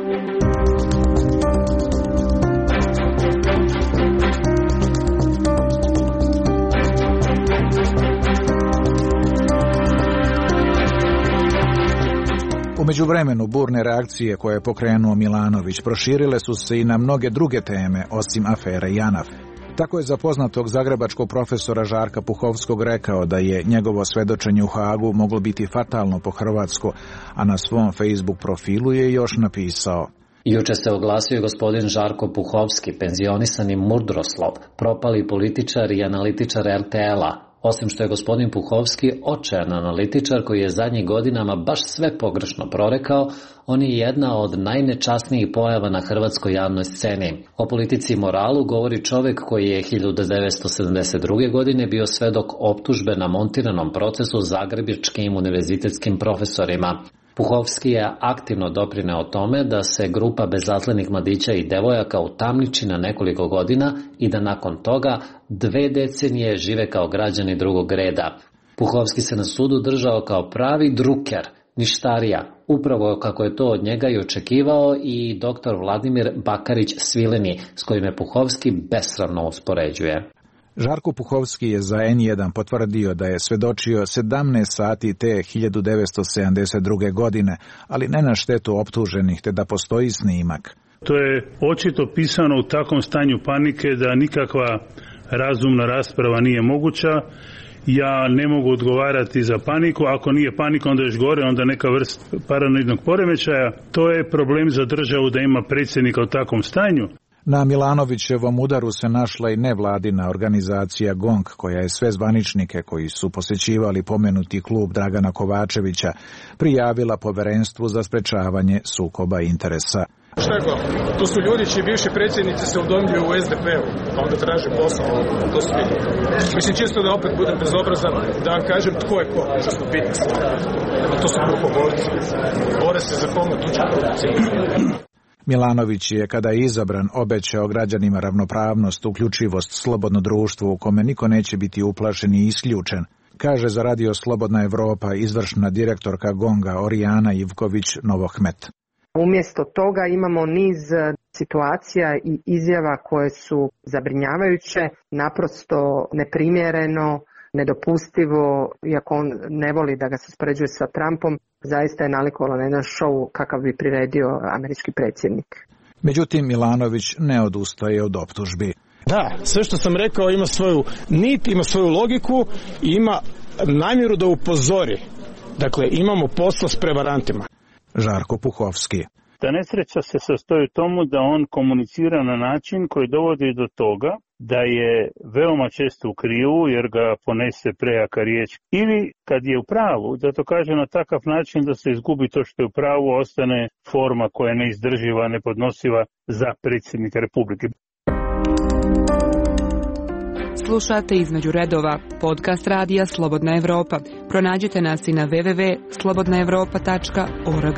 U međuvremenu burne reakcije koje je pokrenuo Milanović proširile su se i na mnoge druge teme osim afere JANAF. Tako je za poznatog zagrebačkog profesora Žarka Puhovskog rekao da je njegovo svedočenje u Hagu moglo biti fatalno po Hrvatsku, a na svom Facebook profilu je još napisao: Juče se oglasio i gospodin Žarko Puhovski, penzionisani Mudroslov, propali političar i analitičar RTL-a. Osim što je gospodin Puhovski očajan analitičar koji je zadnjih godinama baš sve pogrešno prorekao, on je jedna od najnečasnijih pojava na hrvatskoj javnoj sceni. O politici i moralu govori čovjek koji je 1972. godine bio svedok optužbe na montiranom procesu zagrebačkim univerzitetskim profesorima. Puhovski je aktivno doprineo tome da se grupa bezazlenih mladića i devojaka utamniči na nekoliko godina i da nakon toga 2 decenije žive kao građani drugog reda. Puhovski se na sudu držao kao pravi druker, ništarija, upravo kako je to od njega i očekivao i dr. Vladimir Bakarić-Svileni, s kojim je Puhovski besramno uspoređuje. Žarko Puhovski je za N1 potvrdio da je svedočio 17 sati te 1972. godine, ali ne na štetu optuženih, te da postoji snimak. To je očito pisano u takvom stanju panike da nikakva razumna rasprava nije moguća. Ja ne mogu odgovarati za paniku, ako nije panika onda još gore, onda neka vrst paranoidnog poremećaja. To je problem za državu da ima predsjednika u takvom stanju. Na Milanovićevom udaru se našla i nevladina organizacija GONG, koja je sve zvaničnike koji su posjećivali pomenuti klub Dragana Kovačevića prijavila Povjerenstvu za sprečavanje sukoba interesa. Šta je to? To su ljudi čiji bivši predsjednici se udomljuju u SDP-u, pa onda traže posao. To su vidi. Mislim, čisto da opet budem bezobrazan, da vam kažem tko je ko, što smo bitni stvari. To su grupoborci. Bore se za kome tuđe korupcije. Milanović je, kada je izabran, obećao građanima ravnopravnost, uključivost, slobodno društvo u kome niko neće biti uplašen i isključen, kaže za Radio Slobodna Evropa izvršna direktorka GONG-a Orijana Ivković-Novohmet. Umjesto toga imamo niz situacija i izjava koje su zabrinjavajuće, naprosto neprimjereno, nedopustivo, iako on ne voli da ga se uspoređuje sa Trumpom, zaista je nalikovalo na jedan show kakav bi priredio američki predsjednik. Međutim, Milanović ne odustaje od optužbi. Da, sve što sam rekao ima svoju nit, ima svoju logiku i ima namjeru da upozori. Dakle, imamo posla s prevarantima. Žarko Puhovski. Ta nesreća se sastoji u tomu da on komunicira na način koji dovodi do toga da je veoma često u krivu jer ga ponese prejaka riječ. Ili kad je u pravu, da to kaže na takav način da se izgubi to što je u pravu, ostane forma koja je neizdrživa, nepodnosiva za predsjednika Republike. Slušate Između redova, podcast radija Slobodna Evropa. Pronađite nas i na www.slobodnaevropa.org.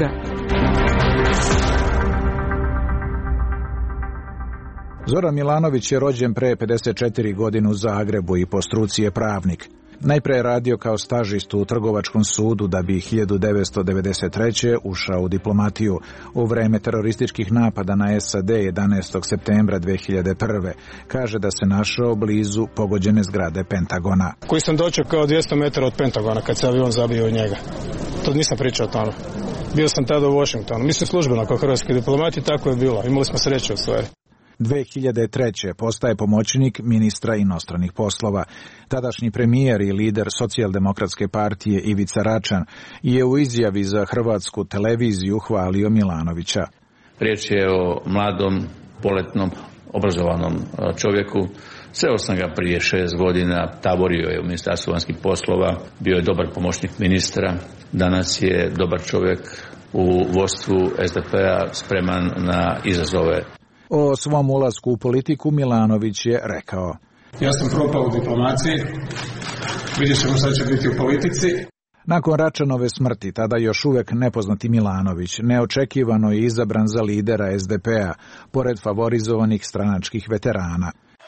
Zoran Milanović je rođen pre 54 godine u Zagrebu i po struci je pravnik. Najpre je radio kao stažist u Trgovačkom sudu da bi 1993. ušao u diplomatiju u vreme terorističkih napada na SAD 11. septembra 2001. Kaže da se našao blizu pogođene zgrade Pentagona. Koji sam dočekao 200 metara od Pentagona kad se avion zabio u njega. To nisam pričao o tome. Bio sam tada u Washingtonu. Mislim službeno kao hrvatski diplomat i tako je bilo. Imali smo sreće u stvari. 2003. postaje pomoćnik ministra inostranih poslova. Tadašnji premijer i lider Socijaldemokratske partije Ivica Račan je u izjavi za Hrvatsku televiziju hvalio Milanovića. Riječ je o mladom, poletnom, obrazovanom čovjeku. Sreo sam ga prije 6 godina, taborio je u Ministarstvu vanjskih poslova, bio je dobar pomoćnik ministra, danas je dobar čovjek u vodstvu SDP-a, spreman na izazove. O svom ulasku u politiku Milanović je rekao: Ja sam propao u diplomaciji, vidjet ćemo šta će biti u politici. Nakon Račanove smrti, tada još uvek nepoznati Milanović, neočekivano je izabran za lidera SDP-a, pored favorizovanih stranačkih veterana.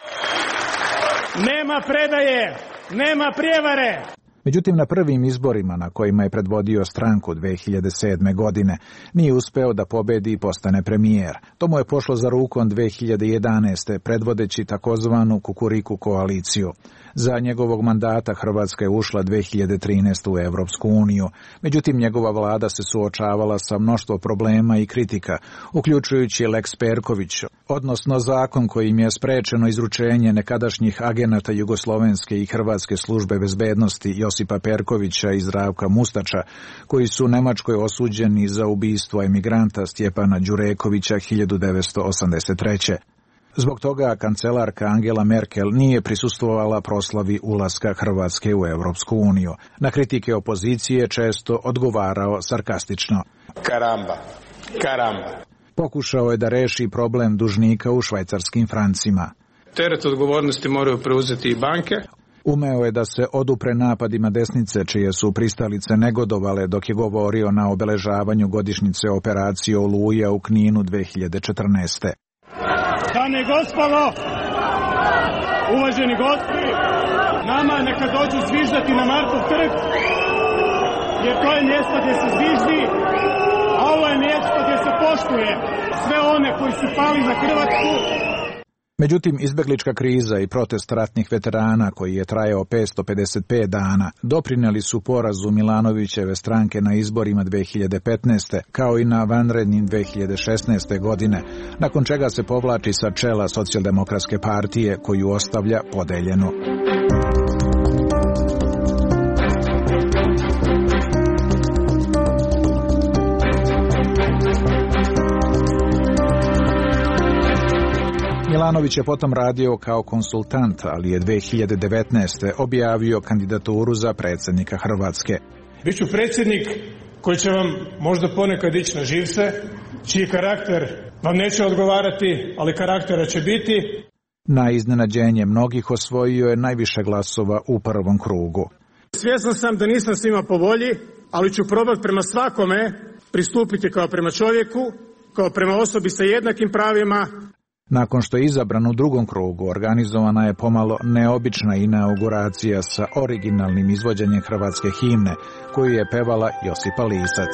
Nema predaje, nema prijevare! Međutim, na prvim izborima na kojima je predvodio stranku 2007. godine, nije uspeo da pobedi i postane premijer. To mu je pošlo za rukom 2011. predvodeći takozvanu Kukuriku koaliciju. Za njegovog mandata Hrvatska je ušla 2013. u Evropsku uniju. Međutim, njegova vlada se suočavala sa mnoštvo problema i kritika, uključujući Lex Perković, odnosno zakon kojim je sprečeno izručenje nekadašnjih agenata jugoslovenske i hrvatske službe bezbednosti Josipa Perkovića i Zdravka Mustača, koji su u Nemačkoj osuđeni za ubistvo emigranta Stjepana Đurekovića 1983. Zbog toga kancelarka Angela Merkel nije prisustvovala proslavi ulaska Hrvatske u Evropsku uniju. Na kritike opozicije često odgovarao sarkastično: Karamba, karamba. Pokušao je da reši problem dužnika u švajcarskim francima. Teret odgovornosti moraju preuzeti i banke. Umeo je da se odupre napadima desnice, čije su pristalice negodovale dok je govorio na obeležavanju godišnjice operacije Oluja u Kninu 2014. Dame i gospodo, uvaženi gosti, nama neka dođu zviždati na Markov trg, jer to je mjesto gdje se zviždi, a ovo je mjesto gdje se poštuje sve one koji su pali za Hrvatsku. Međutim, izbeglička kriza i protest ratnih veterana, koji je trajao 555 dana, doprinijeli su porazu Milanovićeve stranke na izborima 2015. kao i na vanrednim 2016. godine, nakon čega se povlači sa čela Socijaldemokratske partije, koju ostavlja podeljenu. Milanović je potom radio kao konsultant, ali je 2019. objavio kandidaturu za predsjednika Hrvatske. Biću predsjednik koji će vam možda ponekad ići na živce, čiji karakter vam neće odgovarati, ali karaktera će biti. Na iznenađenje mnogih osvojio je najviše glasova u prvom krugu. Svjestan sam da nisam svima po volji, ali ću probati prema svakome pristupiti kao prema čovjeku, kao prema osobi sa jednakim pravima. Nakon što je izabran u drugom krugu, organizovana je pomalo neobična inauguracija sa originalnim izvođenjem hrvatske himne, koju je pevala Josipa Lisac.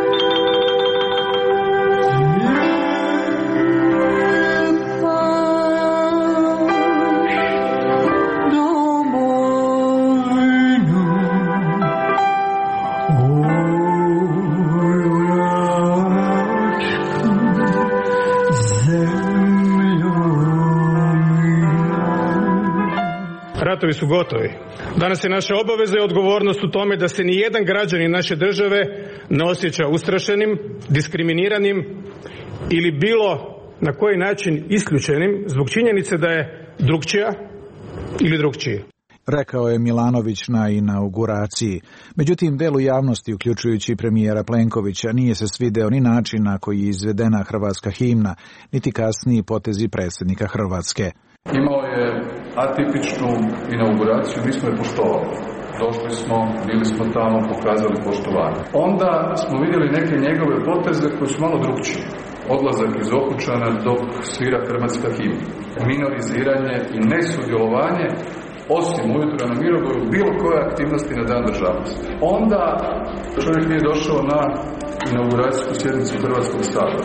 Ratovi su gotovi. Danas je naša obaveza i odgovornost u tome da se ni jedan građanin naše države ne osjeća ustrašenim, diskriminiranim ili bilo na koji način isključenim zbog činjenice da je drugčija ili drugčiji. Rekao je Milanović na inauguraciji. Međutim, delu javnosti, uključujući premijera Plenkovića, nije se svideo ni način na koji je izvedena hrvatska himna, niti kasniji potezi predsjednika Hrvatske. Imao je atipičnu inauguraciju, mi smo je poštovali. Došli smo, bili smo tamo, pokazali poštovanje. Onda smo vidjeli neke njegove poteze koji su malo drugčiji. Odlazak iz Okučana dok svira hrvatska himna. Minoriziranje i nesudjelovanje, osim ujutro na Mirogoju, bilo koje aktivnosti na Dan državnosti. Onda čovjek nije došao na inauguracijsku sjednicu Hrvatskog sabora.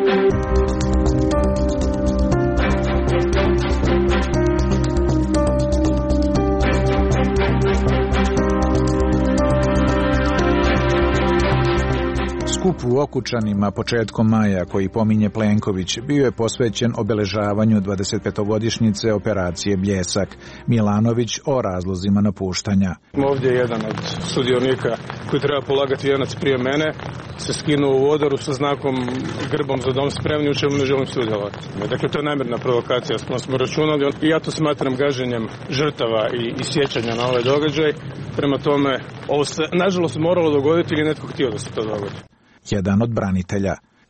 Skup u Okučanima početkom maja, koji pominje Plenković, bio je posvećen obeležavanju 25-godišnjice operacije Bljesak. Milanović o razlozima napuštanja. Ovdje je jedan od sudionika koji treba polagati vijenac prije mene, se skinuo u odoru sa znakom grbom za dom spremni, u čemu ne želim sudjelovati. Dakle, to je namjerna provokacija, smo računali i ja to smatram gaženjem žrtava i sjećanja na ovaj događaj. Prema tome, ovo se nažalost moralo dogoditi ili netko htio da se to dogodi. Jedan od branitelja.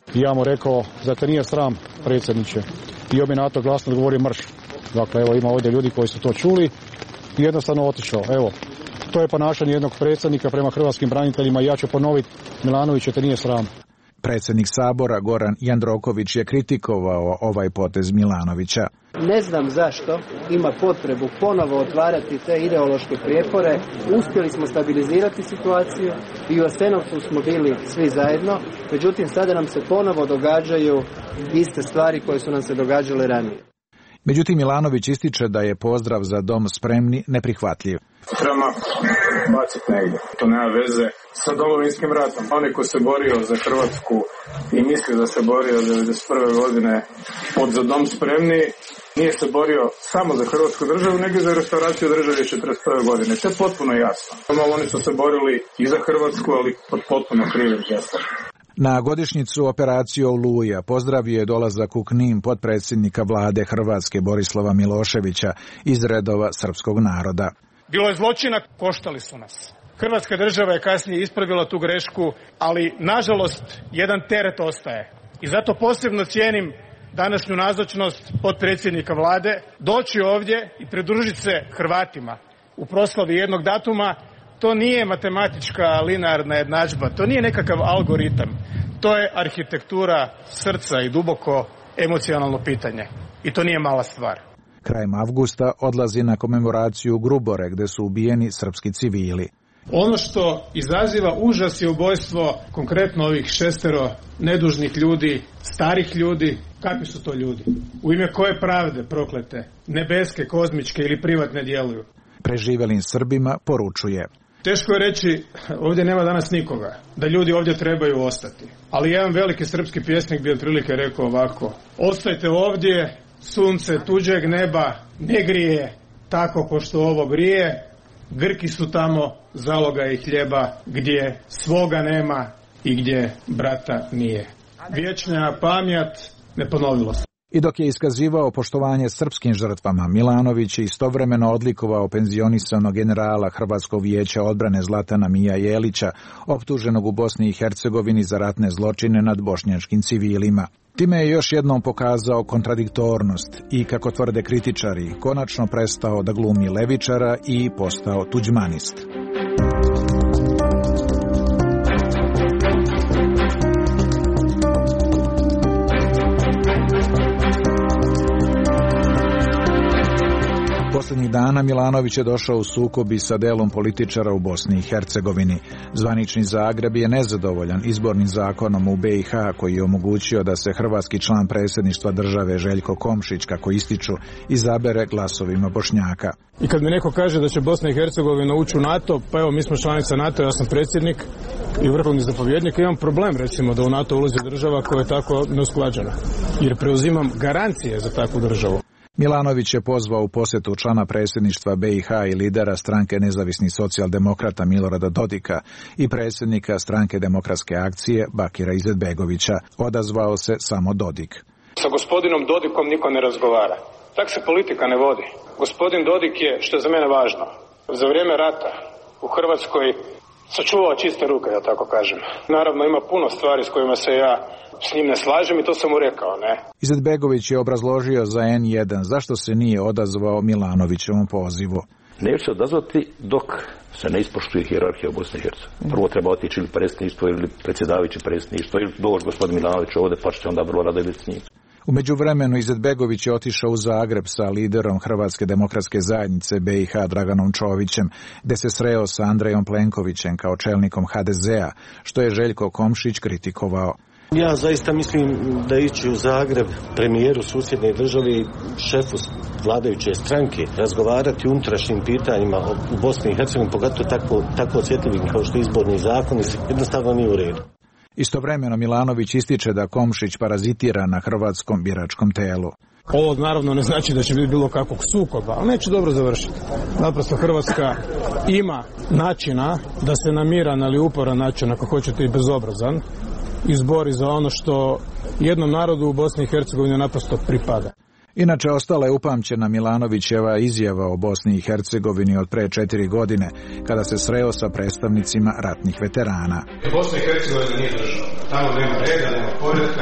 I ja mu rekao, da te nije sram, predsjedniče. I on mi na to glasno odgovorio marš. Dakle, evo ima ovdje ljudi koji su to čuli i jednostavno otišao. Evo, to je ponašanje jednog predsjednika prema hrvatskim braniteljima i ja ću ponoviti, Milanoviću te nije sram. Predsjednik Sabora Goran Jandroković je kritikovao ovaj potez Milanovića. Ne znam zašto ima potrebu ponovo otvarati te ideološke prijepore. Uspjeli smo stabilizirati situaciju i u Jasenovcu smo bili svi zajedno. Međutim, sada nam se ponovo događaju iste stvari koje su nam se događale ranije. Međutim, Milanović ističe da je pozdrav za dom spremni neprihvatljiv. Treba baciti negdje. To nema veze sa Domovinskim ratom. Onaj ko se borio za Hrvatsku i misli da se borio 1991. godine pod za dom spremni, nije se borio samo za Hrvatsku državu, nego i za restauraciju države 1941. godine. To je potpuno jasno. Oni su se borili i za Hrvatsku, ali pod potpuno krivim gestom. Na godišnjicu operacije Oluja pozdravio je dolazak u Knin potpredsjednika vlade Hrvatske Borislava Miloševića iz redova srpskog naroda. Bilo je zločina, koštali su nas. Hrvatska država je kasnije ispravila tu grešku, ali nažalost jedan teret ostaje. I zato posebno cijenim današnju nazočnost potpredsjednika vlade, doći ovdje i pridružiti se Hrvatima u proslavi jednog datuma. To nije matematička linearna jednadžba, to nije nekakav algoritam, to je arhitektura srca i duboko emocionalno pitanje. I to nije mala stvar. Krajem avgusta odlazi na komemoraciju u Grubore, gdje su ubijeni srpski civili. Ono što izaziva užas je ubojstvo konkretno ovih 6 nedužnih ljudi, starih ljudi. Kakvi su to ljudi? U ime koje pravde proklete, nebeske, kozmičke ili privatne djeluju? Preživjelim Srbima poručuje: teško je reći, ovdje nema danas nikoga, da ljudi ovdje trebaju ostati. Ali jedan veliki srpski pjesnik bi otprilike rekao ovako: ostajte ovdje, sunce tuđeg neba ne grije tako ko što ovo grije, Grki su tamo zaloga i hljeba, gdje svoga nema i gdje brata nije. Vječna pamjat, ne ponovilo se. I dok je iskazivao poštovanje srpskim žrtvama, Milanović je istovremeno odlikovao penzionisanog generala Hrvatskog vijeća odbrane Zlatana Mija Jelića, optuženog u Bosni i Hercegovini za ratne zločine nad bošnjačkim civilima. Time je još jednom pokazao kontradiktornost i, kako tvrde kritičari, konačno prestao da glumi levičara i postao tuđmanist. Posljednjih dana Milanović je došao u sukob i sa delom političara u Bosni i Hercegovini. Zvanični Zagreb je nezadovoljan izbornim zakonom u BiH koji je omogućio da se hrvatski član predsjedništva države Željko Komšić, kako ističu, izabere glasovima Bošnjaka. I kad mi neko kaže da će Bosna i Hercegovina ući u NATO, pa evo mi smo članica NATO, ja sam predsjednik i vrhovni zapovjednik, imam problem recimo da u NATO ulazi država koja je tako neusklađena, jer preuzimam garancije za takvu državu. Milanović je pozvao u posjetu člana predsjedništva BiH i lidera stranke nezavisnih socijaldemokrata Milorada Dodika i predsjednika stranke Demokratske akcije Bakira Izetbegovića. Odazvao se samo Dodik. Sa gospodinom Dodikom niko ne razgovara. Tak se politika ne vodi. Gospodin Dodik je, što je za mene važno, za vrijeme rata u Hrvatskoj sačuvao čiste ruke, da tako kažem. Naravno ima puno stvari s kojima se ja s njim ne slažem i to sam mu rekao, ne. Izetbegović je obrazložio za N1 zašto se nije odazvao Milanovićevom pozivu. Neću se odazvati dok se ne ispoštuje hijerarhija u Bosni i Hercegovini. Prvo treba otići ili predsjedništvo ili predsjedavajući predsjedništvo ili doći gospodin Milanović ovdje, pa će se onda vrlo rado vidjeti s njim. U međuvremenu Izetbegović je otišao u Zagreb sa liderom Hrvatske demokratske zajednice BiH Draganom Čovićem, gdje se sreo sa Andrejom Plenkovićem kao čelnikom HDZ-a, što je Željko Komšić kritikovao. Ja zaista mislim da ići u Zagreb premijeru susjedne države i šefu vladajuće stranke razgovarati o unutrašnjim pitanjima u Bosni i Hercegovini, pogotovo tako osjetljivim kao što izborni zakoni, jednostavno nije u redu. Istovremeno Milanović ističe da Komšić parazitira na hrvatskom biračkom telu. Ovo naravno ne znači da će biti bilo kakvog sukoba, ali neće dobro završiti. Naprosto Hrvatska ima načina da se na miran, ali uporan način, ako hoćete i bezobrazan, izbori za ono što jednom narodu u Bosni i Hercegovini naprosto pripada. Inače, ostala je upamćena Milanovićeva izjava o Bosni i Hercegovini od pre 4 godine, kada se sreo sa predstavnicima ratnih veterana. Bosna i Hercegovina nije država. Tamo nema reda, nema poretka.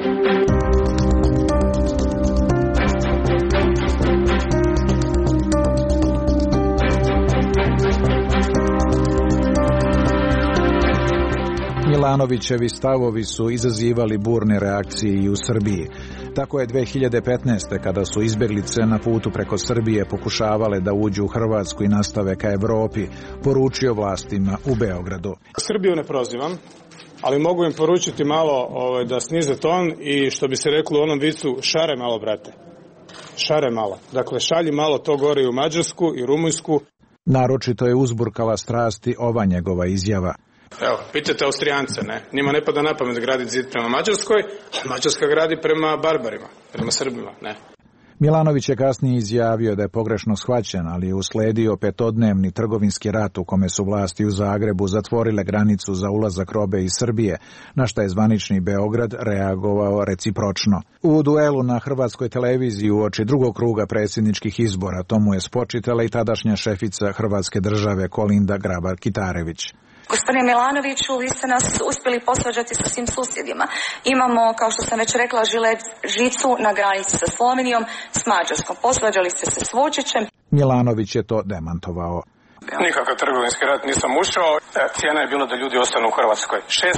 Milanovićevi stavovi su izazivali burne reakcije i u Srbiji. Tako je 2015. kada su izbjeglice na putu preko Srbije pokušavale da uđu u Hrvatsku i nastave ka Evropi, poručio vlastima u Beogradu. Srbiju ne prozivam, ali mogu im poručiti malo da snize ton i što bi se reklo u onom vicu, šare malo, brate. Šare malo. Dakle, šalji malo to gore i u Mađarsku i Rumunjsku. Naročito je uzburkala strasti ova njegova izjava. Evo, pitajte Austrijance, ne? Njima ne pada na pamet graditi zid prema Mađarskoj, a Mađarska gradi prema barbarima, prema Srbima, ne. Milanović je kasnije izjavio da je pogrešno shvaćen, ali je usledio 5-dnevni trgovinski rat u kome su vlasti u Zagrebu zatvorile granicu za ulazak robe iz Srbije, na šta je zvanični Beograd reagovao recipročno. U duelu na hrvatskoj televiziji uoči drugog kruga predsjedničkih izbora to mu je spočitala i tadašnja šefica Hrvatske države Kolinda Grabar-Kitarević. Gospodine Milanoviću, vi ste nas uspjeli posvađati sa svim susjedima. Imamo, kao što sam već rekla, žicu na granici sa Slovenijom, s Mađarskom. Posvađali ste se s Vučićem. Milanović je to demantovao. Nikakav trgovinski rat nisam ušao. Cijena je bila da ljudi ostanu u Hrvatskoj.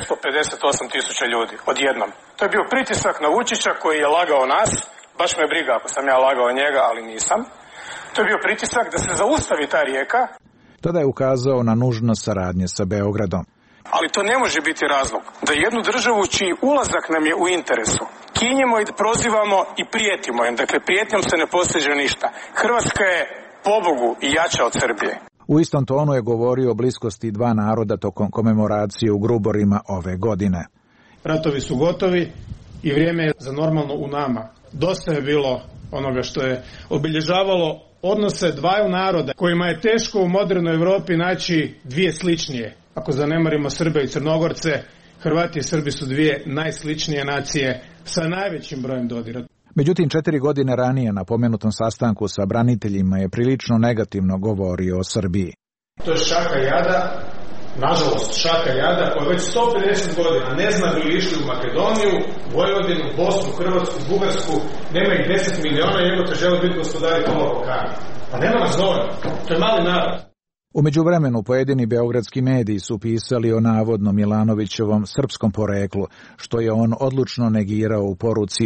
658.000 ljudi, odjednom. To je bio pritisak na Vučića koji je lagao nas. Baš me briga ako sam ja lagao njega, ali nisam. To je bio pritisak da se zaustavi ta rijeka. Tada je ukazao na nužnost saradnje sa Beogradom. Ali to ne može biti razlog da jednu državu čiji ulazak nam je u interesu kinjemo i prozivamo i prijetimo im. Dakle, prijetnjom se ne postiže ništa. Hrvatska je pobogu i jača od Srbije. U istom tonu je govorio o bliskosti dva naroda tokom komemoracije u Gruborima ove godine. Ratovi su gotovi i vrijeme je za normalno u nama. Dosta je bilo onoga što je obilježavalo odnose dvaju naroda kojima je teško u modernoj Europi naći dvije sličnije. Ako zanemarimo Srbe i Crnogorce, Hrvati i Srbi su dvije najsličnije nacije sa najvećim brojem dodira. Međutim, 4 godine ranije na pomenutom sastanku sa braniteljima je prilično negativno govorio o Srbiji. To je šaka jada, nažalost šaka jada koja već 150 godina ne zna bi li išli u Makedoniju, Vojvodinu, Bosnu, Hrvatsku, Bugarsku, nema ih 10 miliona i jedno te žele biti gospodari toga Balkana. Pa nema nas dovoljno, to je mali narod. U međuvremenu pojedini beogradski mediji su pisali o navodno Milanovićevom srpskom poreklu, što je on odlučno negirao u poruci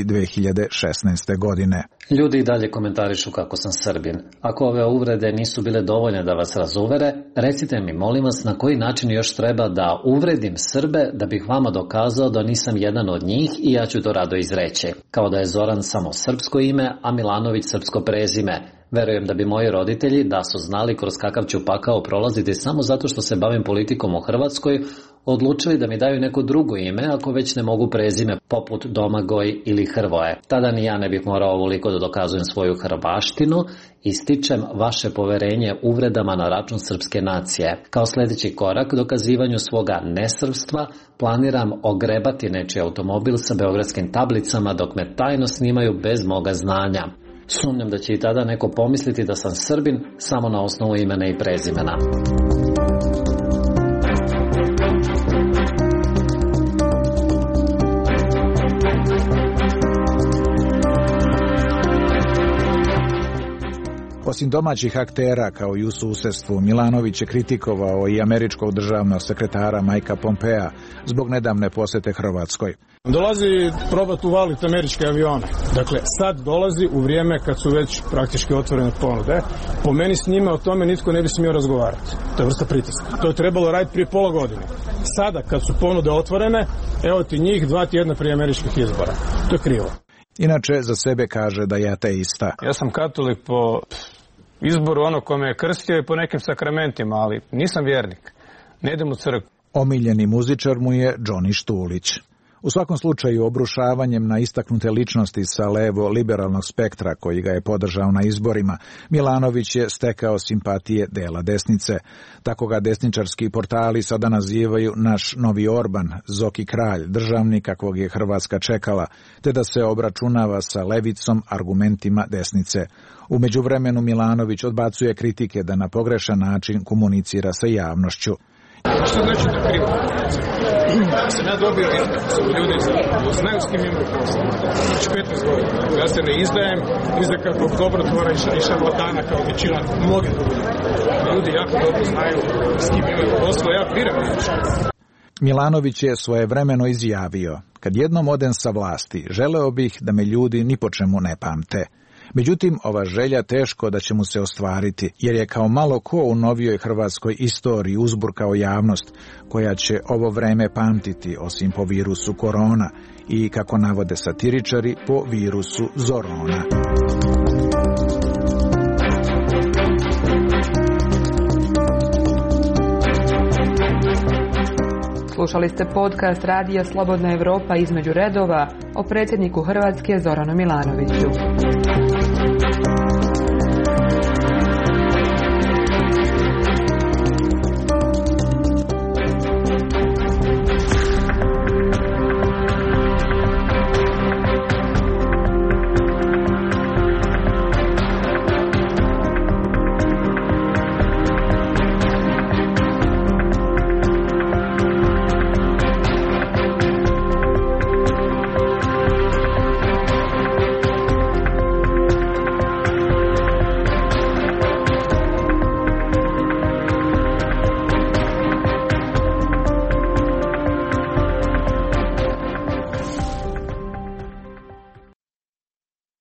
2016. godine. Ljudi i dalje komentarišu kako sam Srbin. Ako ove uvrede nisu bile dovoljne da vas razuvere, recite mi, molim vas, na koji način još treba da uvredim Srbe da bih vama dokazao da nisam jedan od njih i ja ću to rado izreći. Kao da je Zoran samo srpsko ime, a Milanović srpsko prezime. Verujem da bi moji roditelji, da su znali kroz kakav ću pakao prolaziti samo zato što se bavim politikom u Hrvatskoj, odlučili da mi daju neko drugo ime ako već ne mogu prezime poput Domagoj ili Hrvoje. Tada ni ja ne bih morao ovoliko da dokazujem svoju hrvaštinu. Ističem vaše poverenje uvredama na račun srpske nacije. Kao sljedeći korak dokazivanju svoga nesrpstva planiram ogrebati nečiji automobil sa beogradskim tablicama dok me tajno snimaju bez moga znanja. Sumnjam da će i tada neko pomisliti da sam Srbin samo na osnovu imena i prezimena. Osim domaćih aktera kao i u susjedstvu, Milanović je kritikovao i američkog državnog sekretara Mikea Pompea zbog nedavne posjete Hrvatskoj. Dolazi probati uvaliti američke avione. Dakle, sad dolazi u vrijeme kad su već praktički otvorene ponude. Po meni s njima o tome nitko ne bi smio razgovarati. To je vrsta pritiska. To je trebalo raditi prije pola godine. Sada kad su ponude otvorene, evo ti njih 2 tjedna prije američkih izbora. To je krivo. Inače, za sebe kaže da je ateista. Ja sam katolik po izboru onog ko me je krstio i po nekim sakramentima, ali nisam vjernik. Ne idem u crkvu. Omiljeni muzičar mu je Džoni Štulić. U svakom slučaju, obrušavanjem na istaknute ličnosti sa levo-liberalnog spektra koji ga je podržao na izborima, Milanović je stekao simpatije dela desnice. Tako ga desničarski portali sada nazivaju naš novi Orban, Zoki kralj, državnik kakvog je Hrvatska čekala, te da se obračunava sa levicom argumentima desnice. U međuvremenu Milanović odbacuje kritike da na pogrešan način komunicira sa javnošću. Što znači da krivo komunikacija? Ja sam dobio izgled, sam ljudi znaju s kim imaju posla. Znači 15 godina. Ja se ne izdajem, kakvog dobrotvora i šarlatana kao većina mnogih drugih. Ljudi jako dobro znaju s kim imaju posla, ja biram nešto. Milanović je svojevremeno izjavio: kad jednom odem sa vlasti, želeo bih da me ljudi ni po čemu ne pamte. Međutim, ova želja teško da će mu se ostvariti, jer je kao malo ko u novijoj hrvatskoj istoriji uzburkao javnost, koja će ovo vreme pamtiti, osim po virusu korona i, kako navode satiričari, po virusu Zorona. Slušali ste podcast Radija Slobodna Evropa između redova o predsjedniku Hrvatske Zoranu Milanoviću.